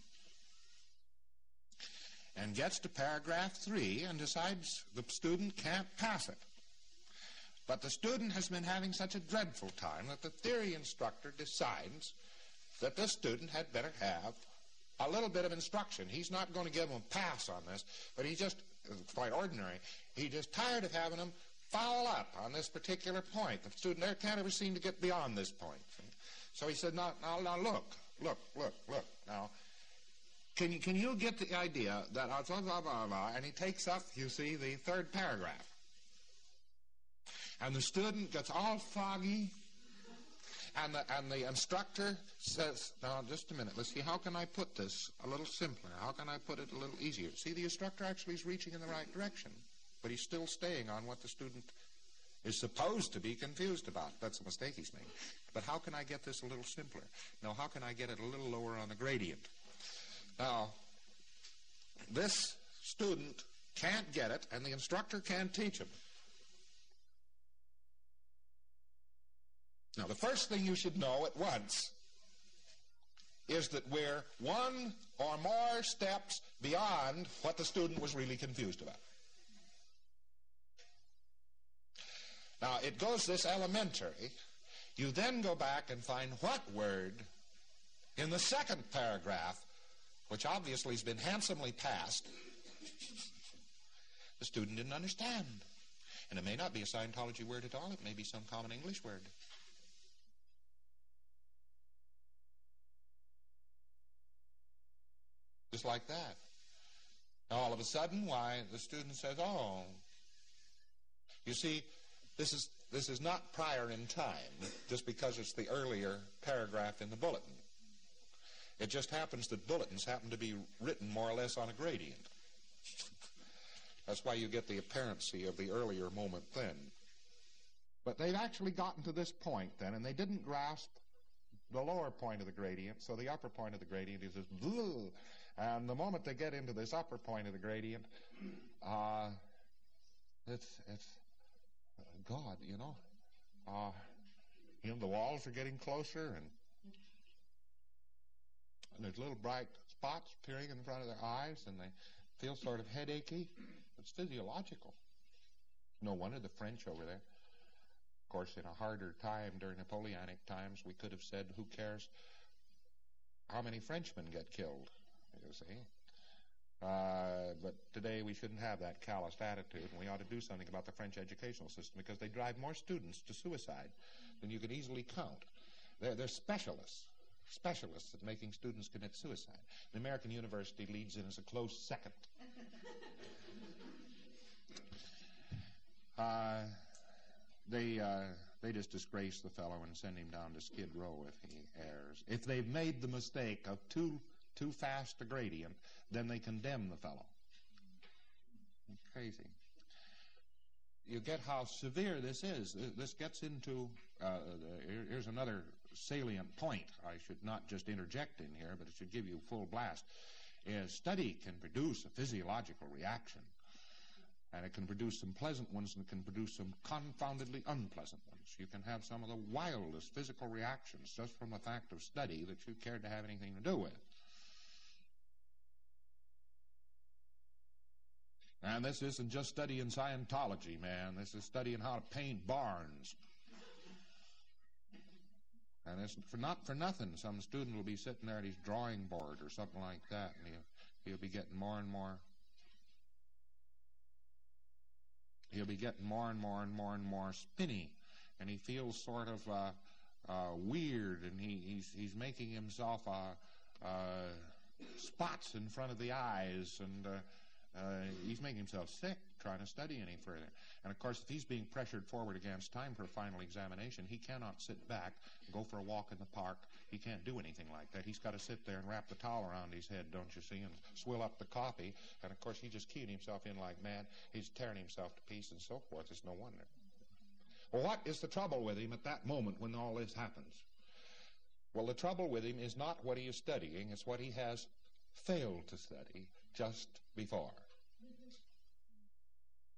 and gets to paragraph three and decides the student can't pass it. But the student has been having such a dreadful time that the theory instructor decides that this student had better have a little bit of instruction. He's not going to give him a pass on this, but he just, it's quite ordinary, he's just tired of having him foul up on this particular point. The student there can't ever seem to get beyond this point. So he said, now, now, now look, look, look, look. Now, can you, can you get the idea that, blah, blah, blah, blah, and he takes up, you see, the third paragraph. And the student gets all foggy, and the, and the instructor says, now, just a minute, let's see, how can I put this a little simpler? How can I put it a little easier? See, the instructor actually is reaching in the right direction, but he's still staying on what the student is supposed to be confused about. That's a mistake he's made. But how can I get this a little simpler? Now, how can I get it a little lower on the gradient? Now, this student can't get it, and the instructor can't teach him. Now, the first thing you should know at once is that we're one or more steps beyond what the student was really confused about. Now, it goes this elementary. You then go back and find what word in the second paragraph, which obviously has been handsomely passed, the student didn't understand. And it may not be a Scientology word at all. It may be some common English word. Just like that. Now, all of a sudden, why, the student says, oh, you see, this is, this is not prior in time, just because it's the earlier paragraph in the bulletin. It just happens that bulletins happen to be written more or less on a gradient. That's why you get the apparency of the earlier moment then. But they've actually gotten to this point then, and they didn't grasp the lower point of the gradient, so the upper point of the gradient is this blue. And the moment they get into this upper point of the gradient, uh, it's, it's uh, God, you know. Uh, you know, the walls are getting closer, and, and there's little bright spots appearing in front of their eyes, and they feel sort of headachy. It's physiological. No wonder the French over there. Of course, in a harder time during Napoleonic times, we could have said, who cares how many Frenchmen get killed, you see. Uh, but today we shouldn't have that calloused attitude, and we ought to do something about the French educational system, because they drive more students to suicide than you could easily count. They're, they're specialists, specialists at making students commit suicide. The American university leads in as a close second. uh, they... Uh, They just disgrace the fellow and send him down to Skid Row if he errs. If they've made the mistake of too too fast a gradient, then they condemn the fellow. Crazy. You get how severe this is. This gets into, uh, here's another salient point I should not just interject in here, but it should give you full blast, is study can produce a physiological reaction. And it can produce some pleasant ones, and it can produce some confoundedly unpleasant ones. You can have some of the wildest physical reactions just from the fact of study that you cared to have anything to do with. And this isn't just studying Scientology, man. This is studying how to paint barns. And it's for not for nothing. Some student will be sitting there at his drawing board or something like that, and he'll, he'll be getting more and more He'll be getting more and more and more and more spinny, and he feels sort of uh, uh, weird, and he, he's he's making himself uh, uh, spots in front of the eyes, and uh, uh, he's making himself sick trying to study any further. And of course, if he's being pressured forward against time for a final examination, he cannot sit back, go for a walk in the park. He can't do anything like that. He's got to sit there and wrap the towel around his head, don't you see, and swill up the coffee. And of course, he's just keying himself in like mad. He's tearing himself to pieces and so forth. It's no wonder. Well, what is the trouble with him at that moment when all this happens? Well, the trouble with him is not what he is studying. It's what he has failed to study just before.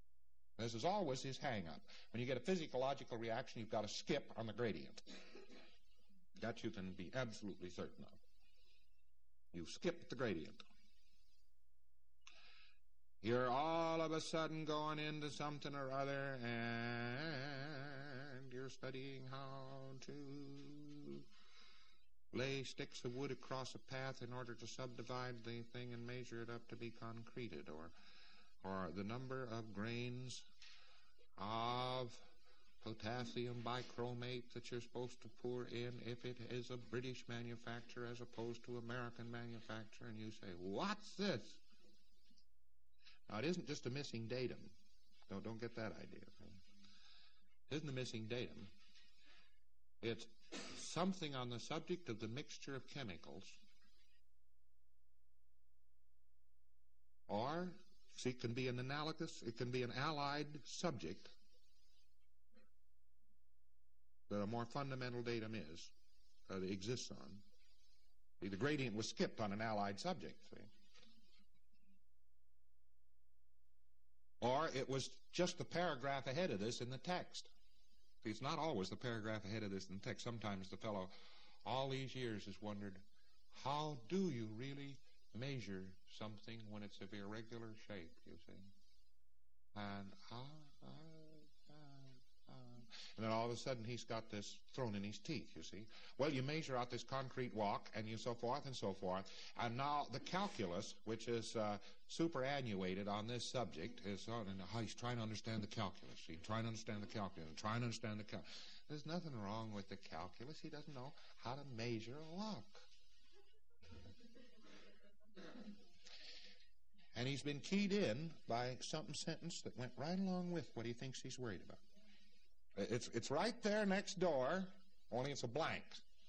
This is always his hang-up. When you get a physiological reaction, you've got to skip on the gradient. That you can be absolutely certain of. You skip the gradient. You're all of a sudden going into something or other, and you're studying how to lay sticks of wood across a path in order to subdivide the thing and measure it up to be concreted, or or the number of grains of potassium bichromate that you're supposed to pour in if it is a British manufacturer as opposed to American manufacturer, and you say, what's this? Now, it isn't just a missing datum. Don't, don't get that idea. It isn't a missing datum. It's something on the subject of the mixture of chemicals, or see, it can be an analogous, it can be an allied subject that a more fundamental datum is, uh, that exists on. See, the gradient was skipped on an allied subject, see. Or it was just the paragraph ahead of this in the text. See, it's not always the paragraph ahead of this in the text. Sometimes the fellow, all these years, has wondered, how do you really measure something when it's of irregular shape, you see? And, ah, ah, ah, ah. And then all of a sudden he's got this thrown in his teeth, you see. Well, you measure out this concrete walk, and you so forth and so forth. And now the calculus, which is uh, superannuated on this subject, is on, and he's trying to understand the calculus. He's trying to understand the calculus, and trying to understand the calculus. There's nothing wrong with the calculus. He doesn't know how to measure a walk. And he's been keyed in by some sentence that went right along with what he thinks he's worried about. It's, it's right there next door, only it's a blank.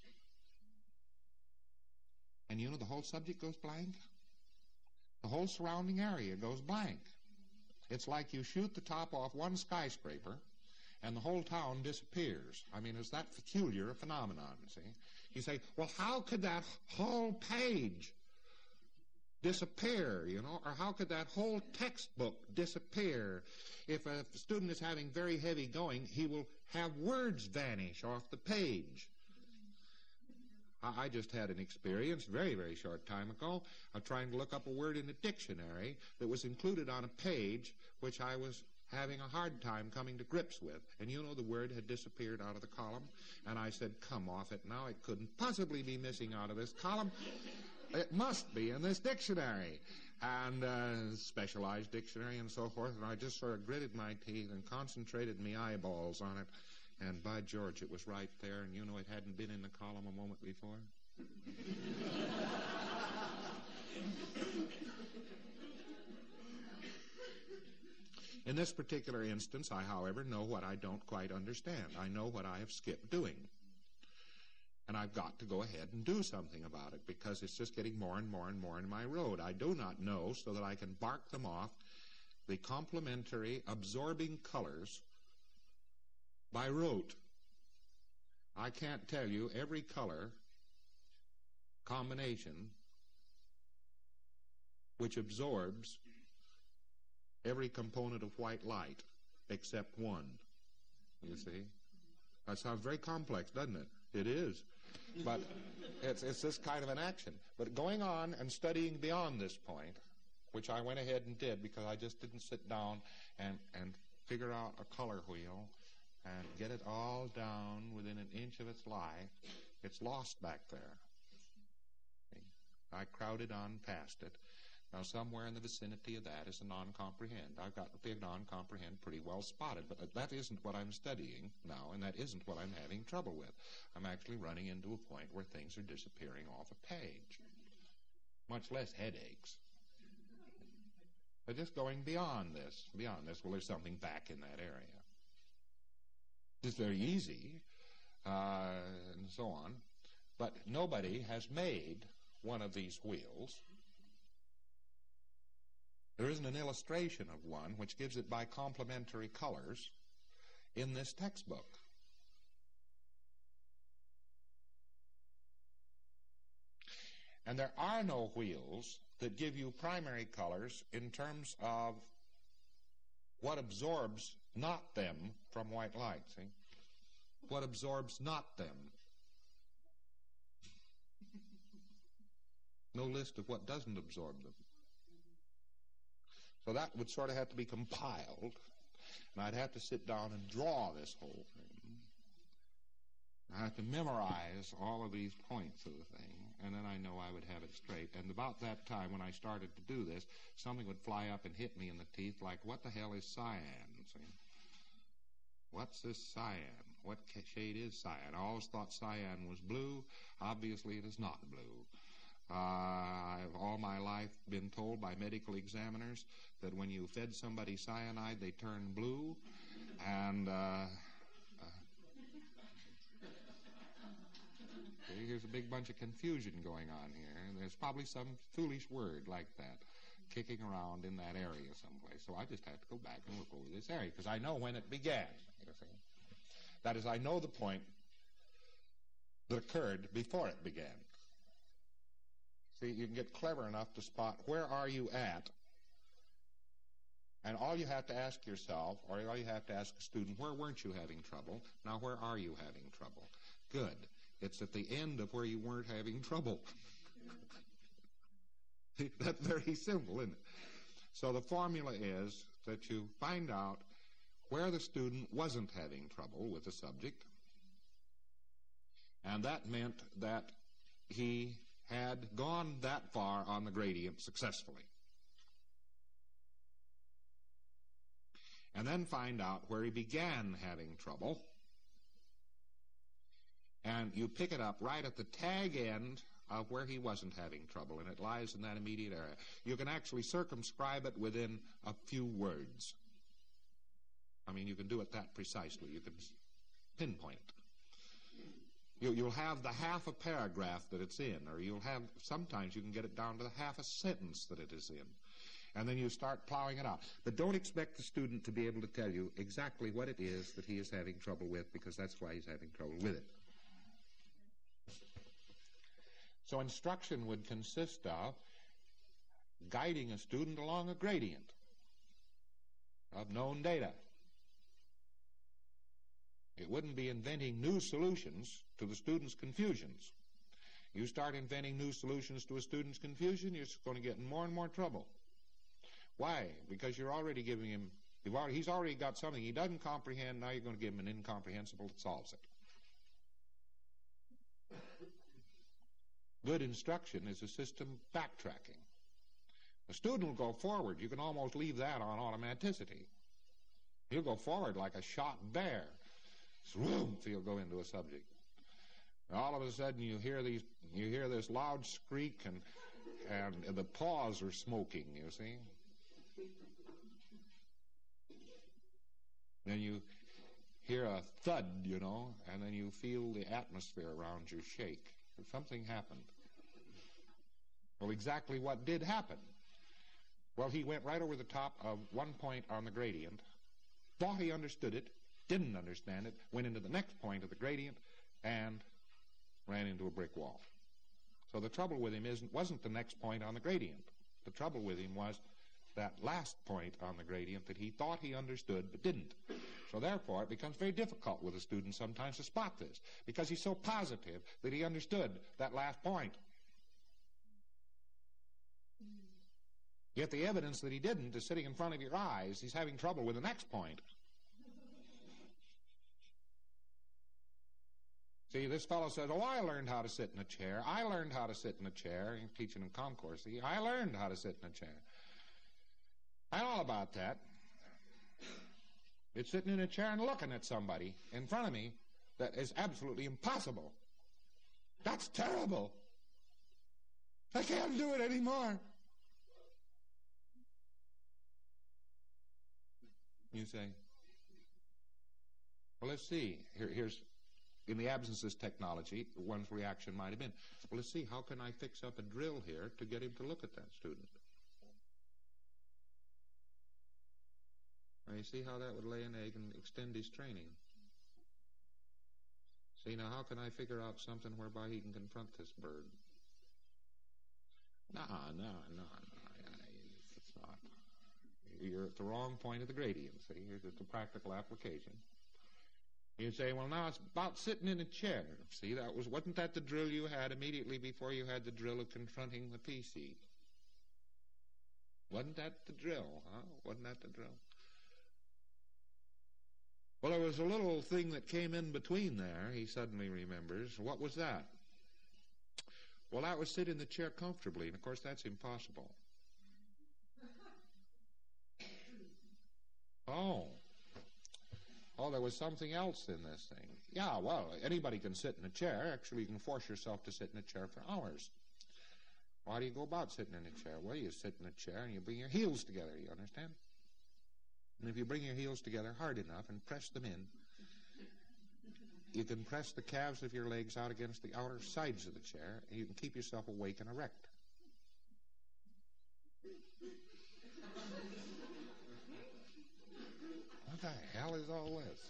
And you know the whole subject goes blank? The whole surrounding area goes blank. It's like you shoot the top off one skyscraper and the whole town disappears. I mean, it's that peculiar a phenomenon, see? You say, well, how could that whole page disappear, you know, or how could that whole textbook disappear? If a student is having very heavy going, he will have words vanish off the page. I just had an experience very, very short time ago of trying to look up a word in a dictionary that was included on a page which I was having a hard time coming to grips with. And you know the word had disappeared out of the column. And I said, come off it now. It couldn't possibly be missing out of this column. It must be in this dictionary. And uh, specialized dictionary and so forth. And I just sort of gritted my teeth and concentrated my eyeballs on it. And by George, it was right there. And you know it hadn't been in the column a moment before. In this particular instance, I, however, know what I don't quite understand. I know what I have skipped doing. And I've got to go ahead and do something about it because it's just getting more and more and more in my road. I do not know so that I can bark them off the complementary absorbing colors by rote. I can't tell you every color combination which absorbs every component of white light except one. You see? That sounds very complex, doesn't it? It is. But it's, it's this kind of an action. But going on and studying beyond this point, which I went ahead and did because I just didn't sit down and, and figure out a color wheel and get it all down within an inch of its life, it's lost back there. I crowded on past it. Now, somewhere in the vicinity of that is a non-comprehend. I've got the non-comprehend pretty well spotted, but that isn't what I'm studying now, and that isn't what I'm having trouble with. I'm actually running into a point where things are disappearing off a page, much less headaches. But just going beyond this, beyond this, well, there's something back in that area. It's very easy, uh, and so on, but nobody has made one of these wheels. There isn't an illustration of one which gives it by complementary colors in this textbook. And there are no wheels that give you primary colors in terms of what absorbs not them from white light, see? What absorbs not them. No list of what doesn't absorb them. So that would sort of have to be compiled, and I'd have to sit down and draw this whole thing. I have to memorize all of these points of the thing, and then I know I would have it straight. And about that time, when I started to do this, something would fly up and hit me in the teeth like, what the hell is cyan? See? What's this cyan? What shade is cyan? I always thought cyan was blue. Obviously, it is not blue. Uh, I've all my life been told by medical examiners that when you fed somebody cyanide, they turn blue. And uh, uh, here's a big bunch of confusion going on here. And there's probably some foolish word like that kicking around in that area someplace. So I just have to go back and look over this area because I know when it began. You see? That is, I know the point that occurred before it began. See, you can get clever enough to spot where are you at, and all you have to ask yourself, or all you have to ask a student, where weren't you having trouble? Now, where are you having trouble? Good. It's at the end of where you weren't having trouble. That's very simple, isn't it? So the formula is that you find out where the student wasn't having trouble with the subject, and that meant that he had gone that far on the gradient successfully. And then find out where he began having trouble, and you pick it up right at the tag end of where he wasn't having trouble, and it lies in that immediate area. You can actually circumscribe it within a few words. I mean, you can do it that precisely. You can pinpoint it. You, you'll have the half a paragraph that it's in, or you'll have, sometimes you can get it down to the half a sentence that it is in. And then you start plowing it out. But don't expect the student to be able to tell you exactly what it is that he is having trouble with, because that's why he's having trouble with it. So instruction would consist of guiding a student along a gradient of known data. It wouldn't be inventing new solutions to the student's confusions. You start inventing new solutions to a student's confusion, you're going to get in more and more trouble. Why? Because you're already giving him, you've already, he's already got something he doesn't comprehend, now you're going to give him an incomprehensible that solves it. Good instruction is a system backtracking. The student will go forward. You can almost leave that on automaticity. He'll go forward like a shot bear. Swoom, he'll go into a subject. And all of a sudden you hear these, you hear this loud skreek, and and the paws are smoking, you see. Then you hear a thud, you know, and then you feel the atmosphere around you shake. Something happened. Well, exactly what did happen? Well, he went right over the top of one point on the gradient, thought he understood it, didn't understand it, went into the next point of the gradient, and ran into a brick wall. So the trouble with him isn't, wasn't the next point on the gradient. The trouble with him was that last point on the gradient that he thought he understood but didn't. So therefore, it becomes very difficult with a student sometimes to spot this, because he's so positive that he understood that last point. Yet the evidence that he didn't is sitting in front of your eyes. He's having trouble with the next point. See, this fellow says, oh, I learned how to sit in a chair. I learned how to sit in a chair. He's teaching him concourse. See, I learned how to sit in a chair. I know all about that. It's sitting in a chair and looking at somebody in front of me that is absolutely impossible. That's terrible. I can't do it anymore. You say, well, let's see. Here, here's, in the absence of this technology, one's reaction might have been, well, let's see, how can I fix up a drill here to get him to look at that student? Now, you see how that would lay an egg and extend his training. See, now, how can I figure out something whereby he can confront this bird? No, no, no, no. It's not. You're at the wrong point of the gradient, see? Here's just a practical application. You say, well, now it's about sitting in a chair. See, that was, wasn't that the drill you had immediately before you had the drill of confronting the P C? Wasn't that the drill, huh? Wasn't that the drill? Well, there was a little thing that came in between there, he suddenly remembers. What was that? Well, that was sit in the chair comfortably, and of course that's impossible. Oh. Oh, there was something else in this thing. Yeah, well, anybody can sit in a chair. Actually, you can force yourself to sit in a chair for hours. Why do you go about sitting in a chair? Well, you sit in a chair and you bring your heels together, you understand? And if you bring your heels together hard enough and press them in, you can press the calves of your legs out against the outer sides of the chair, and you can keep yourself awake and erect. What the hell is all this?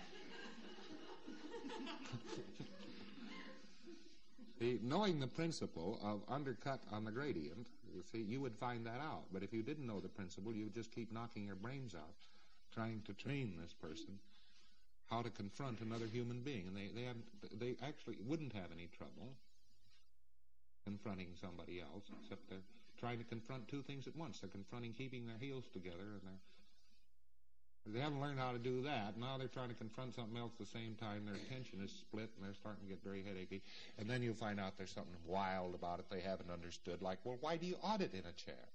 See, knowing the principle of undercut on the gradient, you see, you would find that out. But if you didn't know the principle, you would just keep knocking your brains out, trying to train this person how to confront another human being. And they, they, have, they actually wouldn't have any trouble confronting somebody else, except they're trying to confront two things at once. They're confronting keeping their heels together, and they're They haven't learned how to do that. Now they're trying to confront something else at the same time. Their attention is split, and they're starting to get very headachy. And then you'll find out there's something wild about it they haven't understood, like, well, why do you audit in a chair?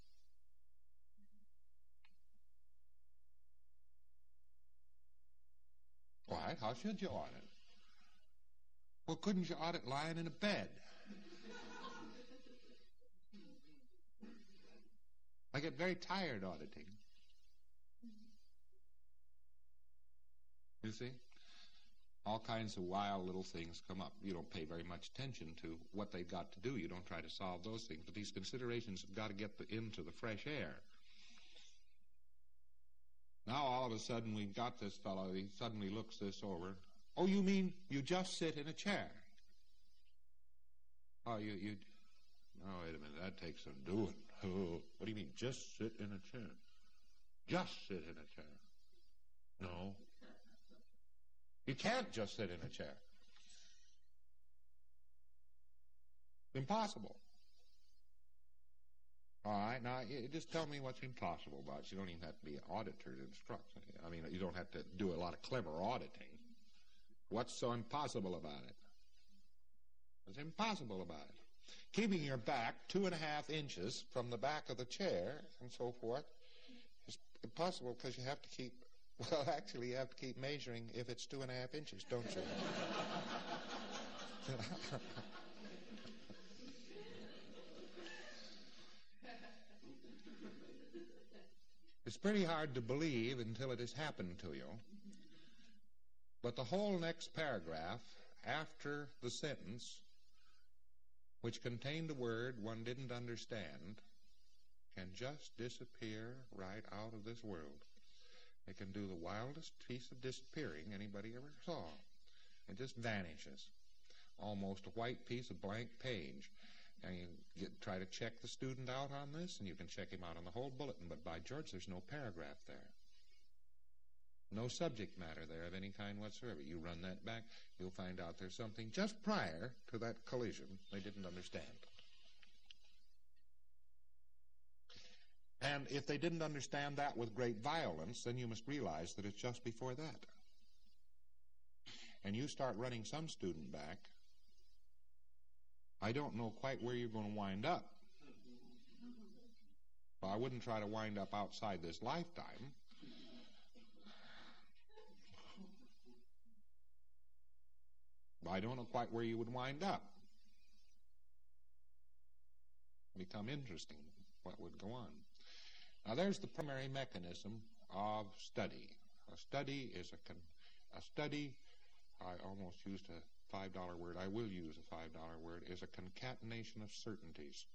Why? How should you audit? Well, couldn't you audit lying in a bed? I get very tired auditing. You see? All kinds of wild little things come up. You don't pay very much attention to what they've got to do. You don't try to solve those things. But these considerations have got to get the, into the fresh air. Now, all of a sudden, we've got this fellow. He suddenly looks this over. Oh, you mean you just sit in a chair? Oh, you... you no, wait a minute. That takes some doing. Oh, what do you mean, just sit in a chair? Just sit in a chair. No. You can't just sit in a chair. Impossible. All right, now, you just tell me what's impossible about it. You don't even have to be an auditor to instruct. I mean, you don't have to do a lot of clever auditing. What's so impossible about it? What's impossible about it? Keeping your back two and a half inches from the back of the chair and so forth is impossible because you have to keep... Well, actually, you have to keep measuring if it's two and a half inches, don't you? It's pretty hard to believe until it has happened to you. But the whole next paragraph, after the sentence, which contained a word one didn't understand, can just disappear right out of this world. It can do the wildest piece of disappearing anybody ever saw. It just vanishes. Almost a white piece of blank page. And you get, try to check the student out on this, and you can check him out on the whole bulletin, but by George, there's no paragraph there. No subject matter there of any kind whatsoever. You run that back, you'll find out there's something just prior to that collision they didn't understand. And if they didn't understand that with great violence, then you must realize that it's just before that. And you start running some student back, I don't know quite where you're going to wind up. Well, I wouldn't try to wind up outside this lifetime. But I don't know quite where you would wind up. Become interesting, what would go on. Now, there's the primary mechanism of study. A study is a, con- a study, I almost used a five dollar word, I will use a five dollar word, is a concatenation of certainties.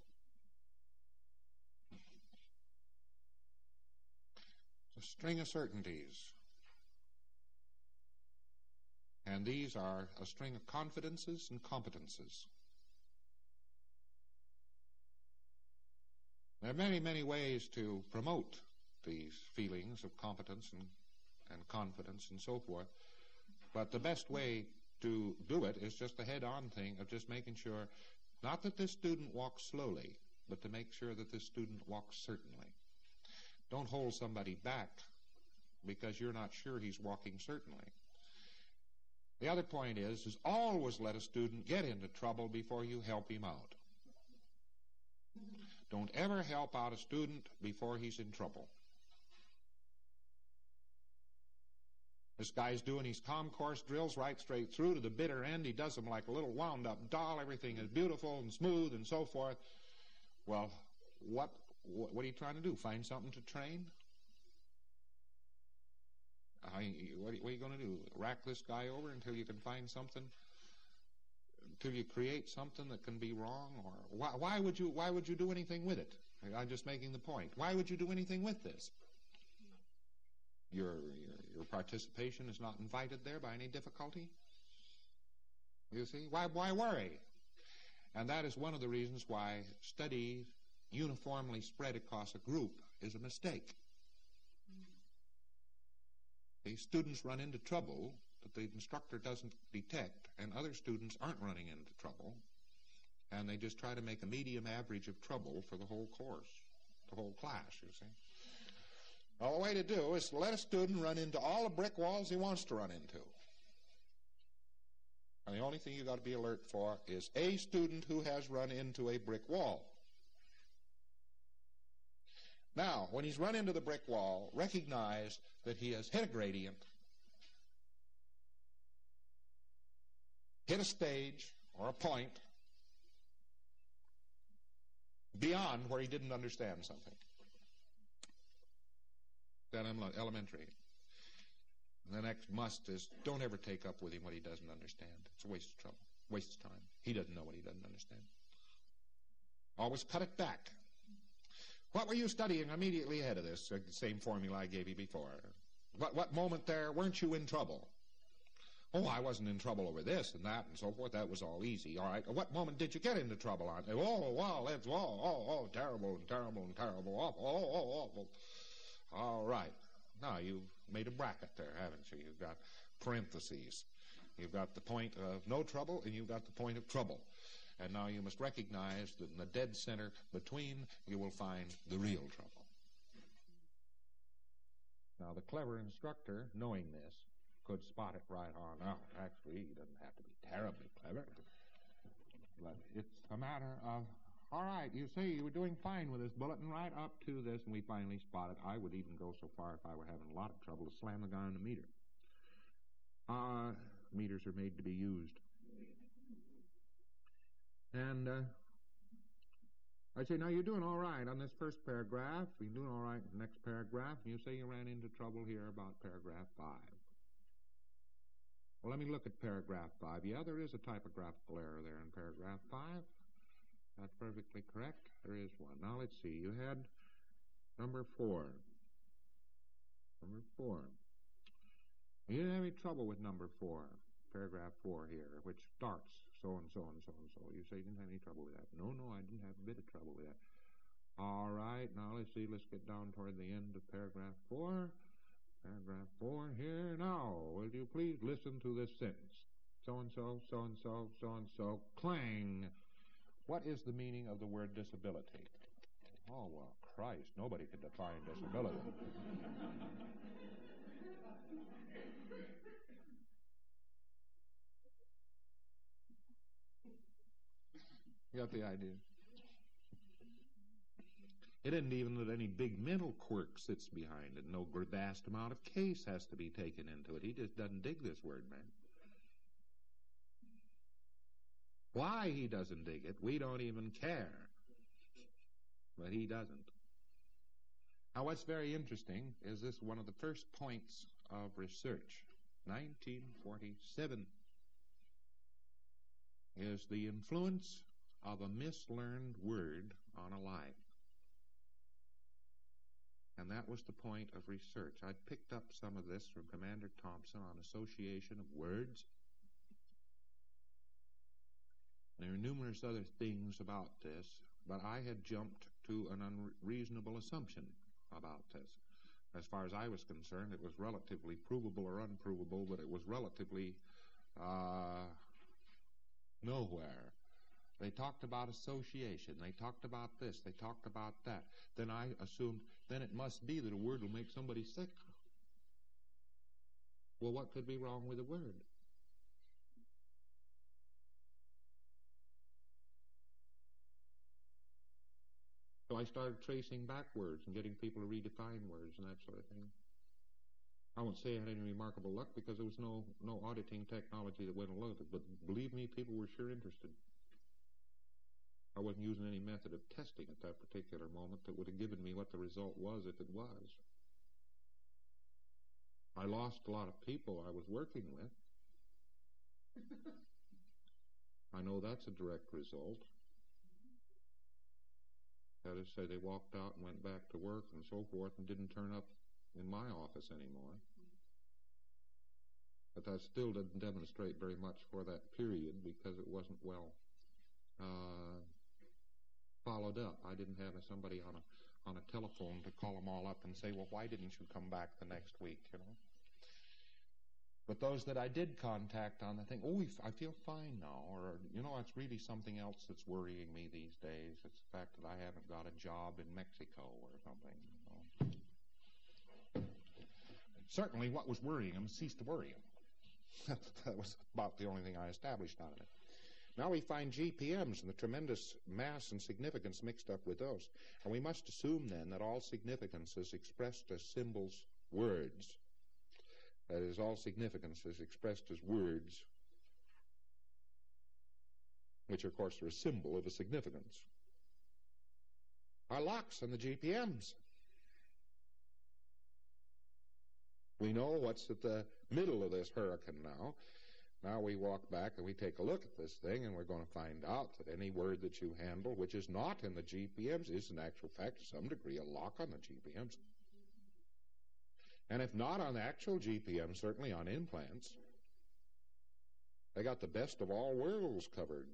It's a string of certainties. And these are a string of confidences and competences. There are many, many ways to promote these feelings of competence and, and confidence and so forth, but the best way to do it is just the head-on thing of just making sure, not that this student walks slowly, but to make sure that this student walks certainly. Don't hold somebody back because you're not sure he's walking certainly. The other point is, is always let a student get into trouble before you help him out. Don't ever help out a student before he's in trouble. This guy's doing his concourse drills right straight through to the bitter end. He does them like a little wound-up doll. Everything is beautiful and smooth and so forth. Well, what, what, what are you trying to do? Find something to train? I, what, what are you going to do? Rack this guy over until you can find something? Until you create something that can be wrong? Or why, why would you? Why would you do anything with it? I'm just making the point. Why would you do anything with this? Your, your, your participation is not invited there by any difficulty. You see? Why, why worry? And that is one of the reasons why study uniformly spread across a group is a mistake. The students run into trouble that the instructor doesn't detect, and other students aren't running into trouble, and they just try to make a medium average of trouble for the whole course, the whole class, you see. Well, the way to do is to let a student run into all the brick walls he wants to run into. And the only thing you've got to be alert for is a student who has run into a brick wall. Now, when he's run into the brick wall, recognize that he has hit a gradient, hit a stage or a point beyond where he didn't understand something. That elementary. And the next must is don't ever take up with him what he doesn't understand. It's a waste of trouble, waste of time. He doesn't know what he doesn't understand. Always cut it back. What were you studying immediately ahead of this? The same formula I gave you before. What, what moment there weren't you in trouble? Oh, I wasn't in trouble over this and that and so forth. That was all easy. All right. What moment did you get into trouble on? Oh, wow, that's, oh, oh, oh, terrible and terrible and terrible. Awful, oh, oh, awful. All right. Now, you've made a bracket there, haven't you? You've got parentheses. You've got the point of no trouble, and you've got the point of trouble. And now you must recognize that in the dead center between, you will find the real trouble. Now, the clever instructor, knowing this, could spot it right on out. Actually, he doesn't have to be terribly clever. But it's a matter of, all right, you see, you were doing fine with this bulletin right up to this, and we finally spotted. I would even go so far if I were having a lot of trouble to slam the guy on the meter. Uh, meters are made to be used. And uh, I'd say, now you're doing all right on this first paragraph. You're doing all right in the next paragraph. And you say you ran into trouble here about paragraph five. Well, let me look at paragraph five. Yeah, there is a typographical error there in paragraph five. That's perfectly correct. There is one. Now, let's see. You had number four. Number four. You didn't have any trouble with number four, paragraph four here, which starts so-and-so and so-and-so. You say you didn't have any trouble with that. No, no, I didn't have a bit of trouble with that. All right. Now, let's see. Let's get down toward the end of paragraph four. Paragraph four here. Now, will you please listen to this sentence? So-and-so, so-and-so, so-and-so, clang. What is the meaning of the word disability? Oh, well, Christ, nobody could define disability. You got the idea? It isn't even that any big mental quirk sits behind it. No vast amount of case has to be taken into it. He just doesn't dig this word, man. Why he doesn't dig it, we don't even care. But he doesn't. Now, what's very interesting is this one of the first points of research, nineteen forty-seven, is the influence of a mislearned word on a life. And that was the point of research. I'd picked up some of this from Commander Thompson on association of words. There are numerous other things about this, but I had jumped to an unreasonable assumption about this. As far as I was concerned, it was relatively provable or unprovable, but it was relatively uh, nowhere. They talked about association. They talked about this. They talked about that. Then I assumed, then it must be that a word will make somebody sick. Well, what could be wrong with a word? So I started tracing backwards and getting people to redefine words and that sort of thing. I won't say I had any remarkable luck because there was no, no auditing technology that went along with it, but believe me, people were sure interested. I wasn't using any method of testing at that particular moment that would have given me what the result was if it was. I lost a lot of people I was working with. I know that's a direct result. That is to say, they walked out and went back to work and so forth and didn't turn up in my office anymore. But that still didn't demonstrate very much for that period because it wasn't well uh, followed up. I didn't have somebody on a on a telephone to call them all up and say, well, why didn't you come back the next week, you know? But those that I did contact on the thing, oh, I feel fine now, or, you know, it's really something else that's worrying me these days. It's the fact that I haven't got a job in Mexico or something, you know. Certainly what was worrying him ceased to worry him. That was about the only thing I established out of it. Now we find G P Ms and the tremendous mass and significance mixed up with those. And we must assume then that all significance is expressed as symbols, words. That is, all significance is expressed as words, which of course are a symbol of a significance. Our locks and the G P Ms. We know what's at the middle of this hurricane now. Now we walk back and we take a look at this thing, and we're going to find out that any word that you handle which is not in the G P Ms is in actual fact to some degree a lock on the G P Ms. And if not on the actual G P Ms, certainly on implants. They got the best of all worlds covered.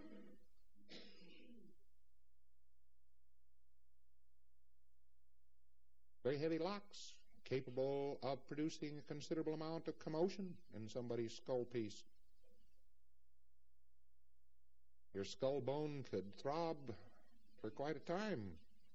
Very heavy locks, capable of producing a considerable amount of commotion in somebody's skull piece. Your skull bone could throb for quite a time.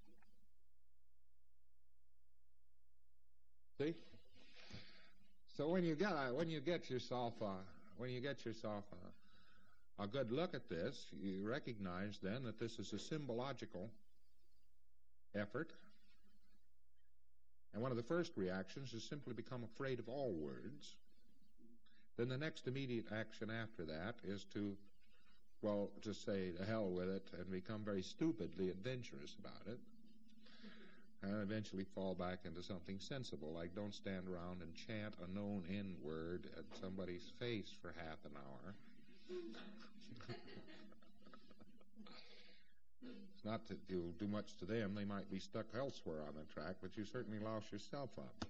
See? So when you get when you get yourself a, when you get yourself a, a good look at this, you recognize then that this is a symbological effort. And one of the first reactions is simply become afraid of all words. Then the next immediate action after that is to, well, just say to hell with it and become very stupidly adventurous about it. And eventually fall back into something sensible, like don't stand around and chant a known N-word at somebody's face for half an hour. It's not that you'll do much to them. They might be stuck elsewhere on the track, but you certainly louse yourself up.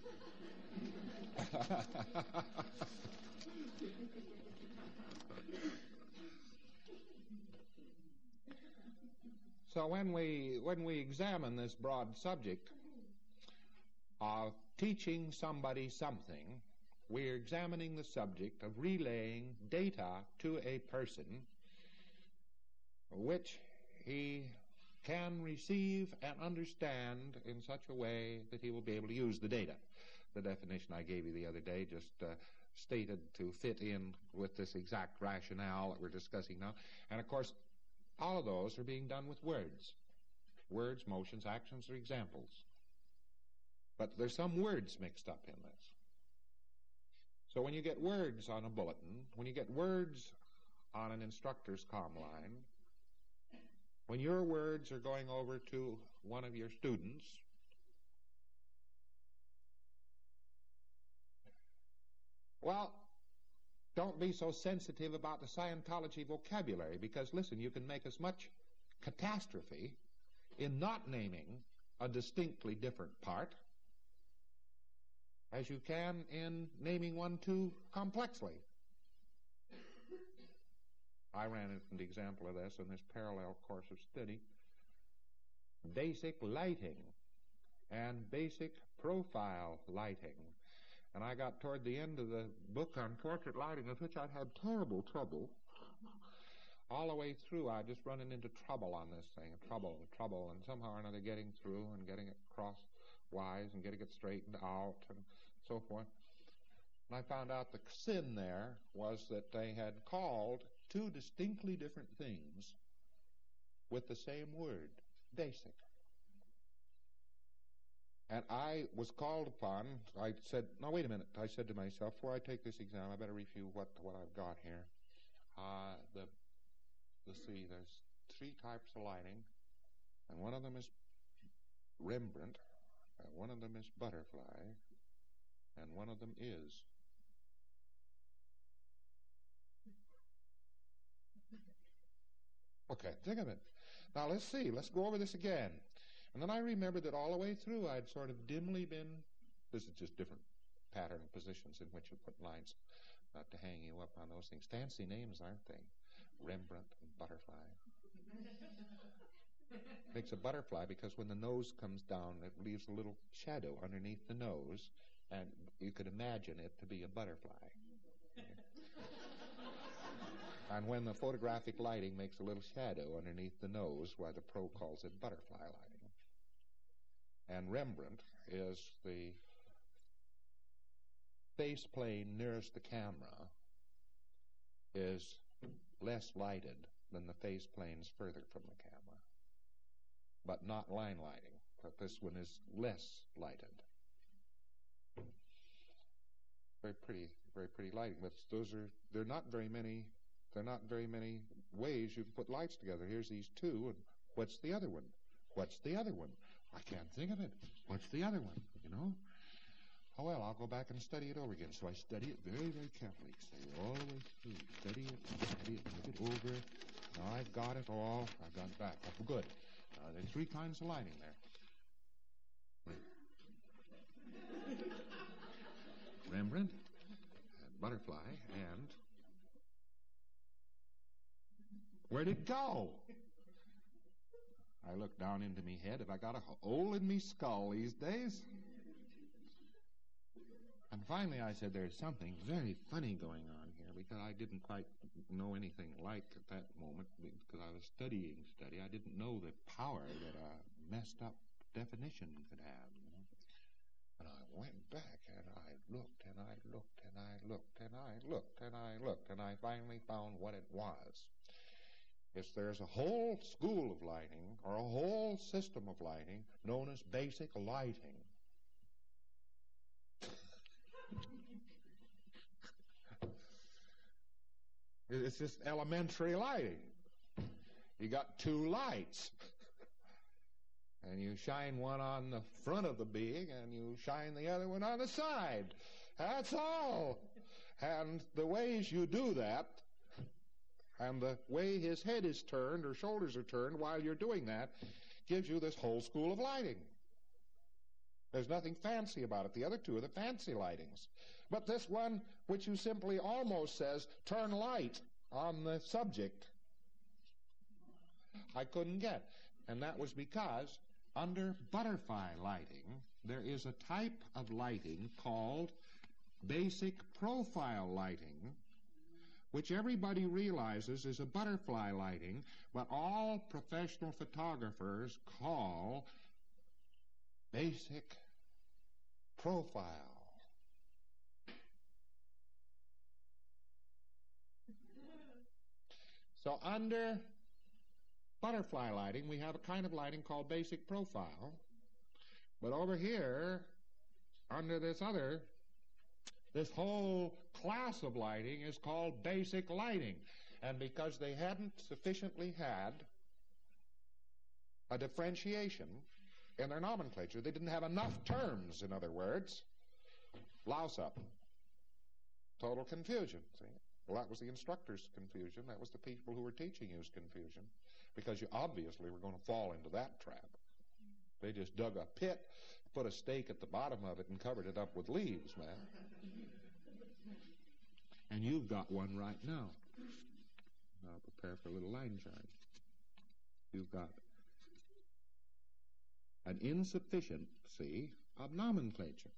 So when we when we examine this broad subject of teaching somebody something, we're examining the subject of relaying data to a person which he can receive and understand in such a way that he will be able to use the data. The definition I gave you the other day just uh, stated to fit in with this exact rationale that we're discussing now. And of course, all of those are being done with words. Words, motions, actions, or examples. But there's some words mixed up in this. So when you get words on a bulletin, when you get words on an instructor's comm line, when your words are going over to one of your students, well, don't be so sensitive about the Scientology vocabulary, because, listen, you can make as much catastrophe in not naming a distinctly different part as you can in naming one too complexly. I ran into an example of this in this parallel course of study. basic lighting and basic profile lighting. And I got toward the end of the book on portrait lighting, of which I'd had terrible trouble. All the way through, I'd just running into trouble on this thing, trouble, trouble, and somehow or another getting through and getting it crosswise and getting it straightened out and so forth. And I found out the sin there was that they had called two distinctly different things with the same word, basic. And I was called upon, I said, no, wait a minute, I said to myself, before I take this exam, I better review what, what I've got here. Uh, the, let's see, there's three types of lighting, and one of them is Rembrandt, and one of them is butterfly, and one of them is okay, think of it. Now let's see, let's go over this again. And then I remembered that all the way through I'd sort of dimly been, this is just different pattern positions in which you put lines, not to hang you up on those things. Fancy names, aren't they? Rembrandt and butterfly. Makes a butterfly because when the nose comes down, it leaves a little shadow underneath the nose, and you could imagine it to be a butterfly. And when the photographic lighting makes a little shadow underneath the nose, why the pro calls it butterfly lighting. And Rembrandt is the face plane nearest the camera is less lighted than the face planes further from the camera, but not line lighting, but this one is less lighted. Very pretty, very pretty lighting, but those are, they're not very many There are not very many ways you can put lights together. Here's these two, and what's the other one? What's the other one? I can't think of it. What's the other one, you know? Oh, well, I'll go back and study it over again. So I study it very, very carefully. Study it all the way through. Study it, study it, look it over. Now I've got it all. I've got it back. Oh, good. Now, there are three kinds of lighting there. Rembrandt, and butterfly, and... where'd it go? I looked down into me head. Have I got a hole in me skull these days? And finally I said, there's something very funny going on here, because I didn't quite know anything like at that moment, because I was studying study. I didn't know the power that a messed up definition could have, you know. And I went back, and I looked, and I looked, and I looked, and I looked, and I looked, and I finally found what it was. Is there's a whole school of lighting, or a whole system of lighting, known as basic lighting. It's just elementary lighting. You got two lights. And you shine one on the front of the being, and you shine the other one on the side. That's all. And the ways you do that, and the way his head is turned or shoulders are turned while you're doing that, gives you this whole school of lighting. There's nothing fancy about it. The other two are the fancy lightings. But this one, which you simply almost says, turn light on the subject, I couldn't get. And that was because under butterfly lighting, there is a type of lighting called basic profile lighting, which everybody realizes is a butterfly lighting, but all professional photographers call basic profile. So under butterfly lighting, we have a kind of lighting called basic profile, but over here, under this other, this whole class of lighting is called basic lighting. And because they hadn't sufficiently had a differentiation in their nomenclature, they didn't have enough terms, in other words, louse up. Total confusion, see? Well, that was the instructor's confusion. That was the people who were teaching you's confusion, because you obviously were going to fall into that trap. They just dug a pit, put a stake at the bottom of it, and covered it up with leaves, man. And you've got one right now. Now prepare for a little line charge. You've got an insufficiency of nomenclature.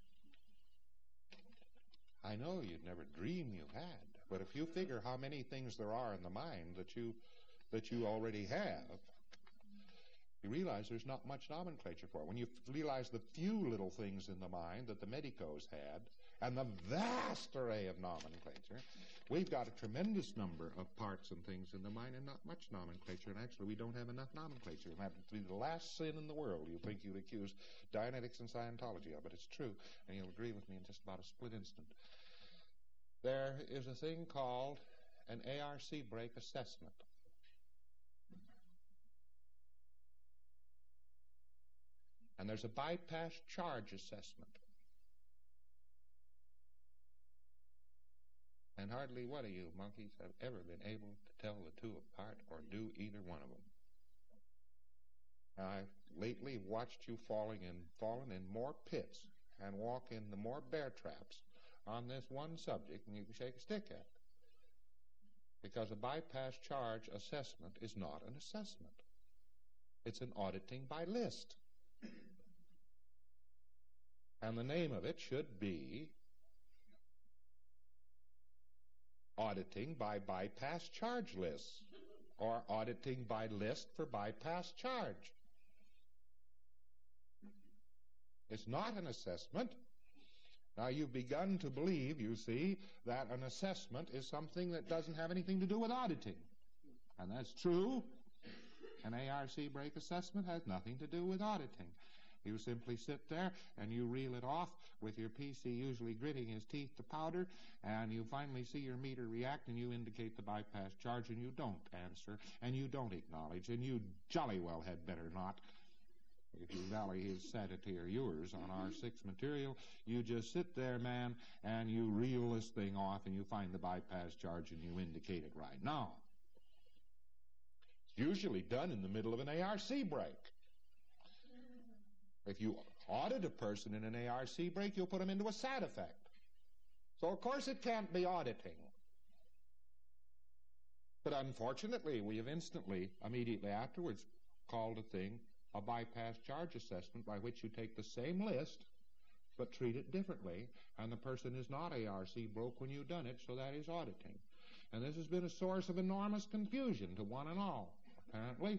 I know you'd never dream you had, but if you figure how many things there are in the mind that you that you already have, you realize there's not much nomenclature for it. When you realize the few little things in the mind that the medicos had, and the vast array of nomenclature, we've got a tremendous number of parts and things in the mind and not much nomenclature. And actually, we don't have enough nomenclature. And that would be the last sin in the world you think you'd accuse Dianetics and Scientology of. But it's true, and you'll agree with me in just about a split instant. There is a thing called an A R C break assessment. And there's a bypass charge assessment. And hardly one of you monkeys have ever been able to tell the two apart or do either one of them. Now, I've lately watched you falling in, fallen in more pits and walk in the more bear traps on this one subject than you can shake a stick at. Because a bypass charge assessment is not an assessment. It's an auditing by list. And the name of it should be auditing by bypass charge lists, or auditing by list for bypass charge. It's not an assessment. Now, you've begun to believe, you see, that an assessment is something that doesn't have anything to do with auditing. And that's true. An A R C break assessment has nothing to do with auditing. You simply sit there and you reel it off with your P C usually gritting his teeth to powder, and you finally see your meter react and you indicate the bypass charge, and you don't answer and you don't acknowledge, and you jolly well had better not. If you valley his sanity or yours on R six material, you just sit there, man, and you reel this thing off and you find the bypass charge and you indicate it right. Now, it's usually done in the middle of an A R C break. If you audit a person in an A R C break, you'll put them into a sad effect. So, of course, it can't be auditing. But unfortunately, we have instantly, immediately afterwards, called a thing a bypass charge assessment, by which you take the same list but treat it differently, and the person is not A R C broke when you've done it, so that is auditing. And this has been a source of enormous confusion to one and all, apparently.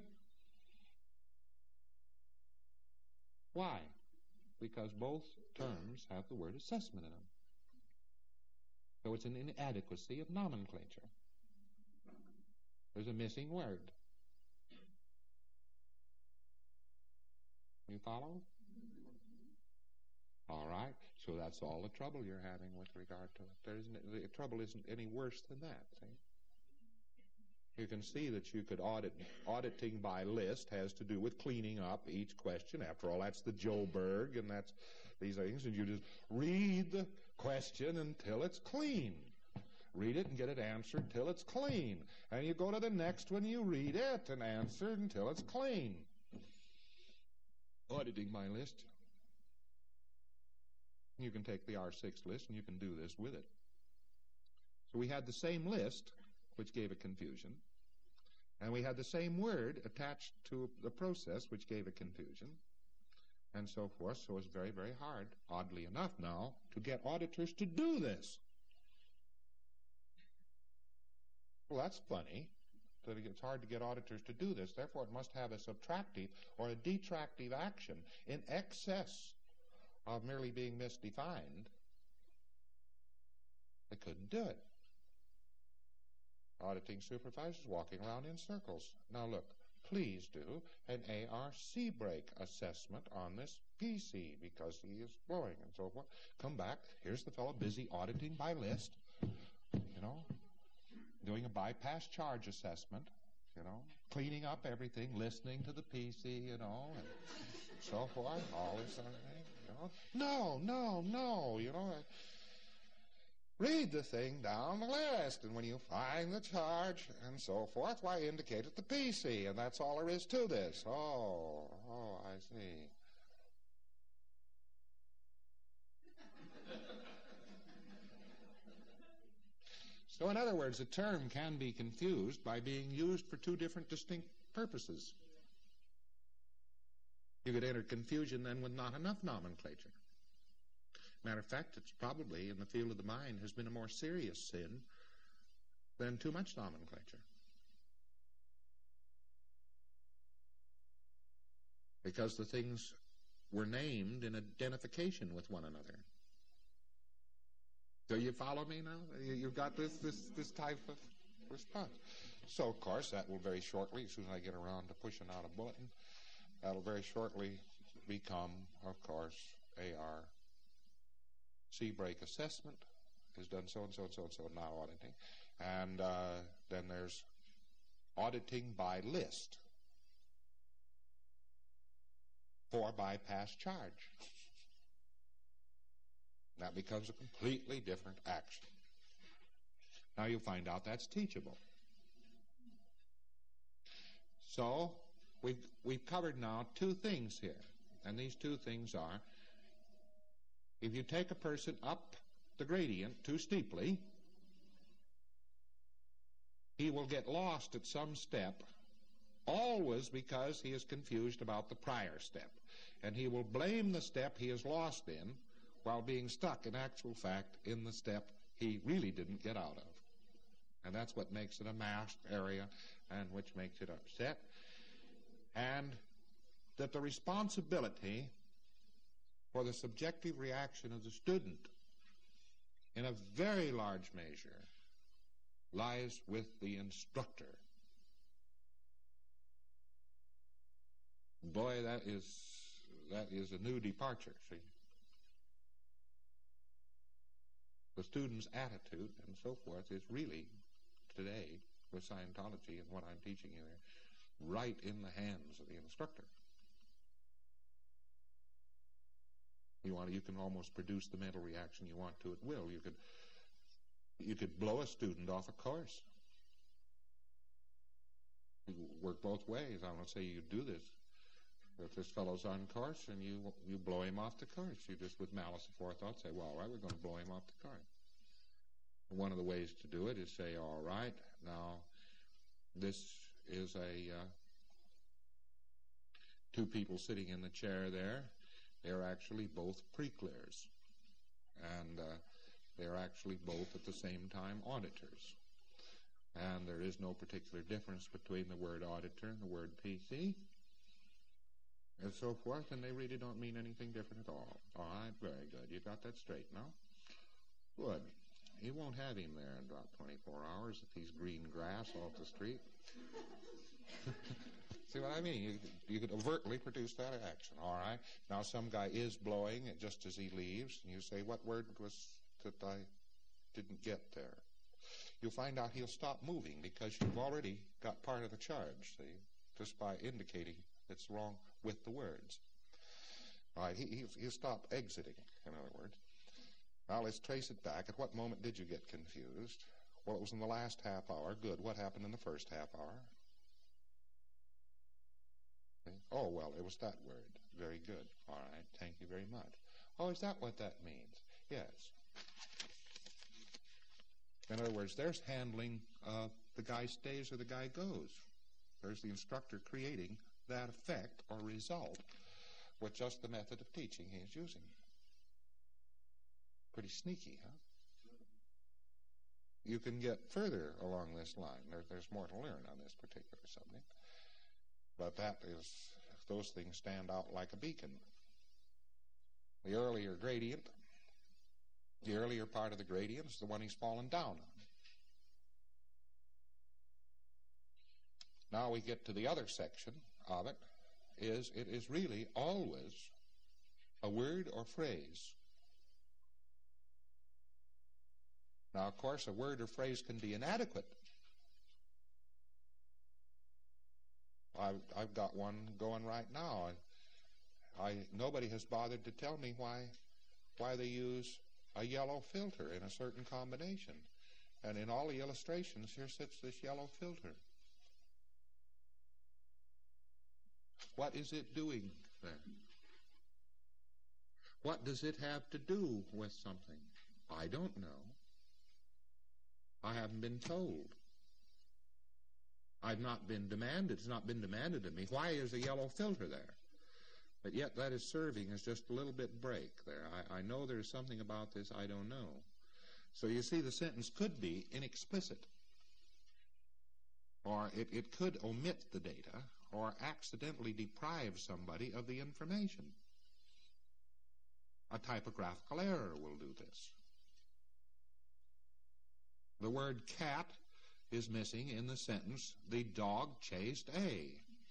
Why? Because both terms have the word assessment in them. So it's an inadequacy of nomenclature. There's a missing word. You follow? All right. So that's all the trouble you're having with regard to it. There isn't, the trouble isn't any worse than that, see? You can see that you could audit, auditing by list has to do with cleaning up each question. After all, that's the Joburg, and that's these things, and you just read the question until it's clean. Read it and get it answered till it's clean. And you go to the next one, you read it and answer it until it's clean. Auditing by list. You can take the R six list and you can do this with it. So we had the same list, which gave a confusion, and we had the same word attached to the process, which gave a confusion, and so forth. So it's very, very hard, oddly enough now, to get auditors to do this. Well, that's funny, that it's hard to get auditors to do this. Therefore, it must have a subtractive or a detractive action in excess of merely being misdefined. They couldn't do it. Auditing supervisors walking around in circles. Now look, please do an A R C break assessment on this P C because he is blowing and so forth. Come back. Here's the fellow busy auditing by list, you know, doing a bypass charge assessment, you know, cleaning up everything, listening to the P C, you know, and so forth, all this other thing, you know. No, no, no, you know. Read the thing down the list, and when you find the charge and so forth, why, indicate it the P C, and that's all there is to this. Oh, oh, I see. So, in other words, a term can be confused by being used for two different distinct purposes. You could enter confusion then with not enough nomenclature. Matter of fact, it's probably, in the field of the mind, has been a more serious sin than too much nomenclature. Because the things were named in identification with one another. Do you follow me now? You've got this, this, this type of response. So, of course, that will very shortly, as soon as I get around to pushing out a bulletin, that'll very shortly become, of course, A R. C break assessment is done so and so and so and so, now auditing. And uh, then there's auditing by list for bypass charge. That becomes a completely different action. Now you'll find out that's teachable. So we've, we've covered now two things here. And these two things are, if you take a person up the gradient too steeply, he will get lost at some step, always because he is confused about the prior step. And he will blame the step he is lost in while being stuck, in actual fact, in the step he really didn't get out of. And that's what makes it a masked area and which makes it upset. And that the responsibility for the subjective reaction of the student in a very large measure lies with the instructor. Boy, that is that is a new departure, see. The student's attitude and so forth is really, today, with Scientology and what I'm teaching you there, right in the hands of the instructor. You want, you can almost produce the mental reaction you want to at will. You could, you could blow a student off a course. You work both ways. I'm going to say you do this. If this fellow's on course and you you blow him off the course, you just with malice aforethought say, well, all right, we're going to blow him off the course. One of the ways to do it is say, all right, now this is a uh, two people sitting in the chair there. They're actually both pre-clears, and uh, they're actually both at the same time auditors. And there is no particular difference between the word auditor and the word P C, and so forth, and they really don't mean anything different at all. All right, very good. You got that straight now? Good. You won't have him there in about twenty-four hours if he's green grass off the street. See what I mean? You, you could overtly produce that action, all right? Now, some guy is blowing just as he leaves, and you say, what word was that I didn't get there? You'll find out he'll stop moving because you've already got part of the charge, see, just by indicating it's wrong with the words. All right, he, he, he'll stop exiting, in other words. Now, let's trace it back. At what moment did you get confused? Well, it was in the last half hour. Good. What happened in the first half hour? Oh, well, it was that word. Very good. All right. Thank you very much. Oh, is that what that means? Yes. In other words, there's handling uh, the guy stays or the guy goes. There's the instructor creating that effect or result with just the method of teaching he is using. Pretty sneaky, huh? You can get further along this line. There, there's more to learn on this particular subject. But that is, those things stand out like a beacon. The earlier gradient, the earlier part of the gradient is the one he's fallen down on. Now we get to the other section of it, is it is really always a word or phrase. Now, of course, a word or phrase can be inadequate. I've, I've got one going right now. I, I nobody has bothered to tell me why why they use a yellow filter in a certain combination. And in all the illustrations, here sits this yellow filter. What is it doing there? What does it have to do with something? I don't know. I haven't been told. I've not been demanded. It's not been demanded of me. Why is a yellow filter there? But yet that is serving as just a little bit break there. I, I know there's something about this I don't know. So you see, the sentence could be inexplicit, or it, it could omit the data, or accidentally deprive somebody of the information. A typographical error will do this. The word cat is missing in the sentence, the dog chased A.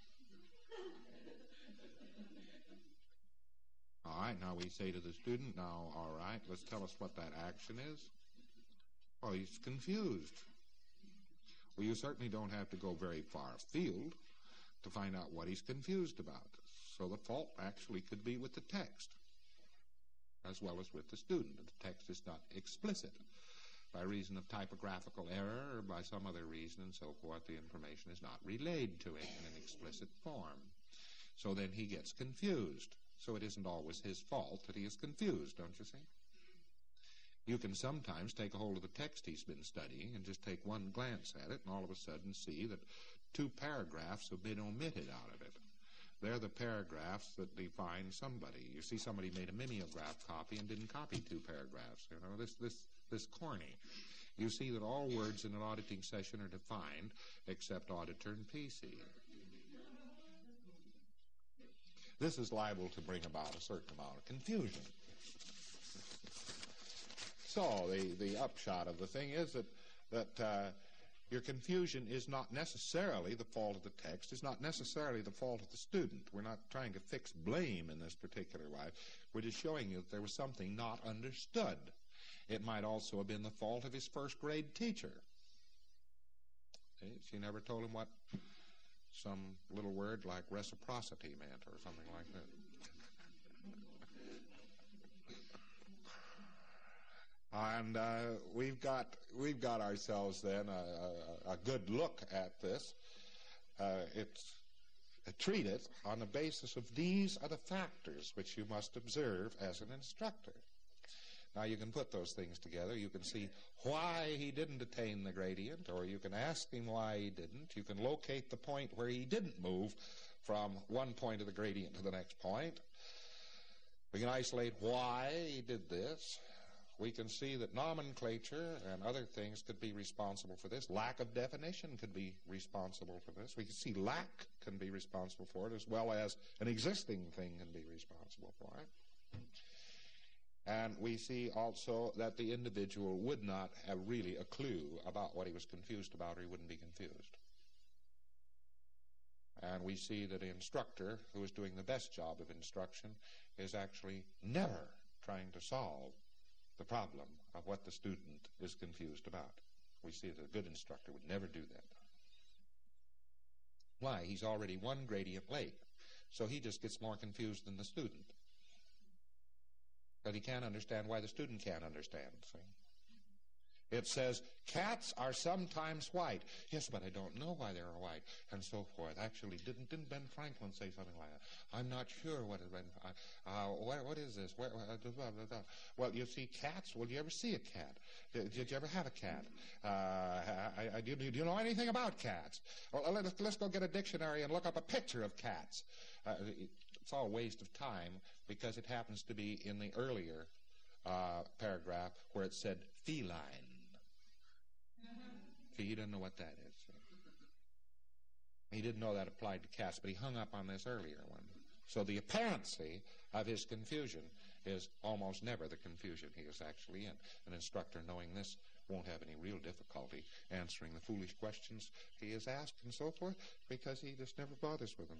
All right, now we say to the student, now, all right, let's tell us what that action is. Well, he's confused. Well, you certainly don't have to go very far afield to find out what he's confused about. So the fault actually could be with the text as well as with the student. The text is not explicit. By reason of typographical error or by some other reason and so forth, the information is not relayed to him in an explicit form. So then he gets confused. So it isn't always his fault that he is confused, don't you see? You can sometimes take a hold of the text he's been studying and just take one glance at it and all of a sudden see that two paragraphs have been omitted out of it. They're the paragraphs that define somebody. You see, somebody made a mimeograph copy and didn't copy two paragraphs. You know, this, this, this corny. You see that all words in an auditing session are defined except auditor and P C. This is liable to bring about a certain amount of confusion. So the, the upshot of the thing is that, that uh, your confusion is not necessarily the fault of the text. It's not necessarily the fault of the student. We're not trying to fix blame in this particular way. We're just showing you that there was something not understood. It might also have been the fault of his first grade teacher. See, she never told him what some little word like reciprocity meant or something like that. And uh, we've got we've got ourselves then a, a, a good look at this. Uh, it's uh, treat it on the basis of these are the factors which you must observe as an instructor. Now you can put those things together. You can see why he didn't attain the gradient, or you can ask him why he didn't. You can locate the point where he didn't move from one point of the gradient to the next point. We can isolate why he did this. We can see that nomenclature and other things could be responsible for this. Lack of definition could be responsible for this. We can see lack can be responsible for it, as well as an existing thing can be responsible for it. And we see also that the individual would not have really a clue about what he was confused about, or he wouldn't be confused. And we see that the instructor, who is doing the best job of instruction, is actually never trying to solve the problem of what the student is confused about. We see that a good instructor would never do that. Why? He's already one gradient late, so he just gets more confused than the student. But he can't understand why the student can't understand, see? It says, cats are sometimes white. Yes, but I don't know why they're white, and so forth. Actually, didn't didn't Ben Franklin say something like that? I'm not sure what it Ben. Uh, what, what is this? Where, uh, blah, blah, blah. Well, you see cats. Well, do you ever see a cat? Did, did you ever have a cat? Uh, I, I, do, do you know anything about cats? Well, let's, let's go get a dictionary and look up a picture of cats. Uh, it's all a waste of time because it happens to be in the earlier uh, paragraph where it said feline. See, he didn't know what that is. He didn't know that applied to cats, but he hung up on this earlier one. So the apparency of his confusion is almost never the confusion he is actually in. An instructor knowing this won't have any real difficulty answering the foolish questions he is asked and so forth, because he just never bothers with them.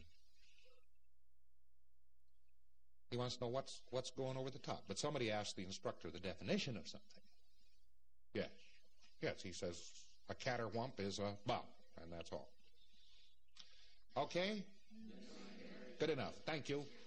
He wants to know what's, what's going over the top. But somebody asks the instructor the definition of something. Yes. Yes, he says a caterwump is a bum, and that's all. Okay? Good enough. Thank you.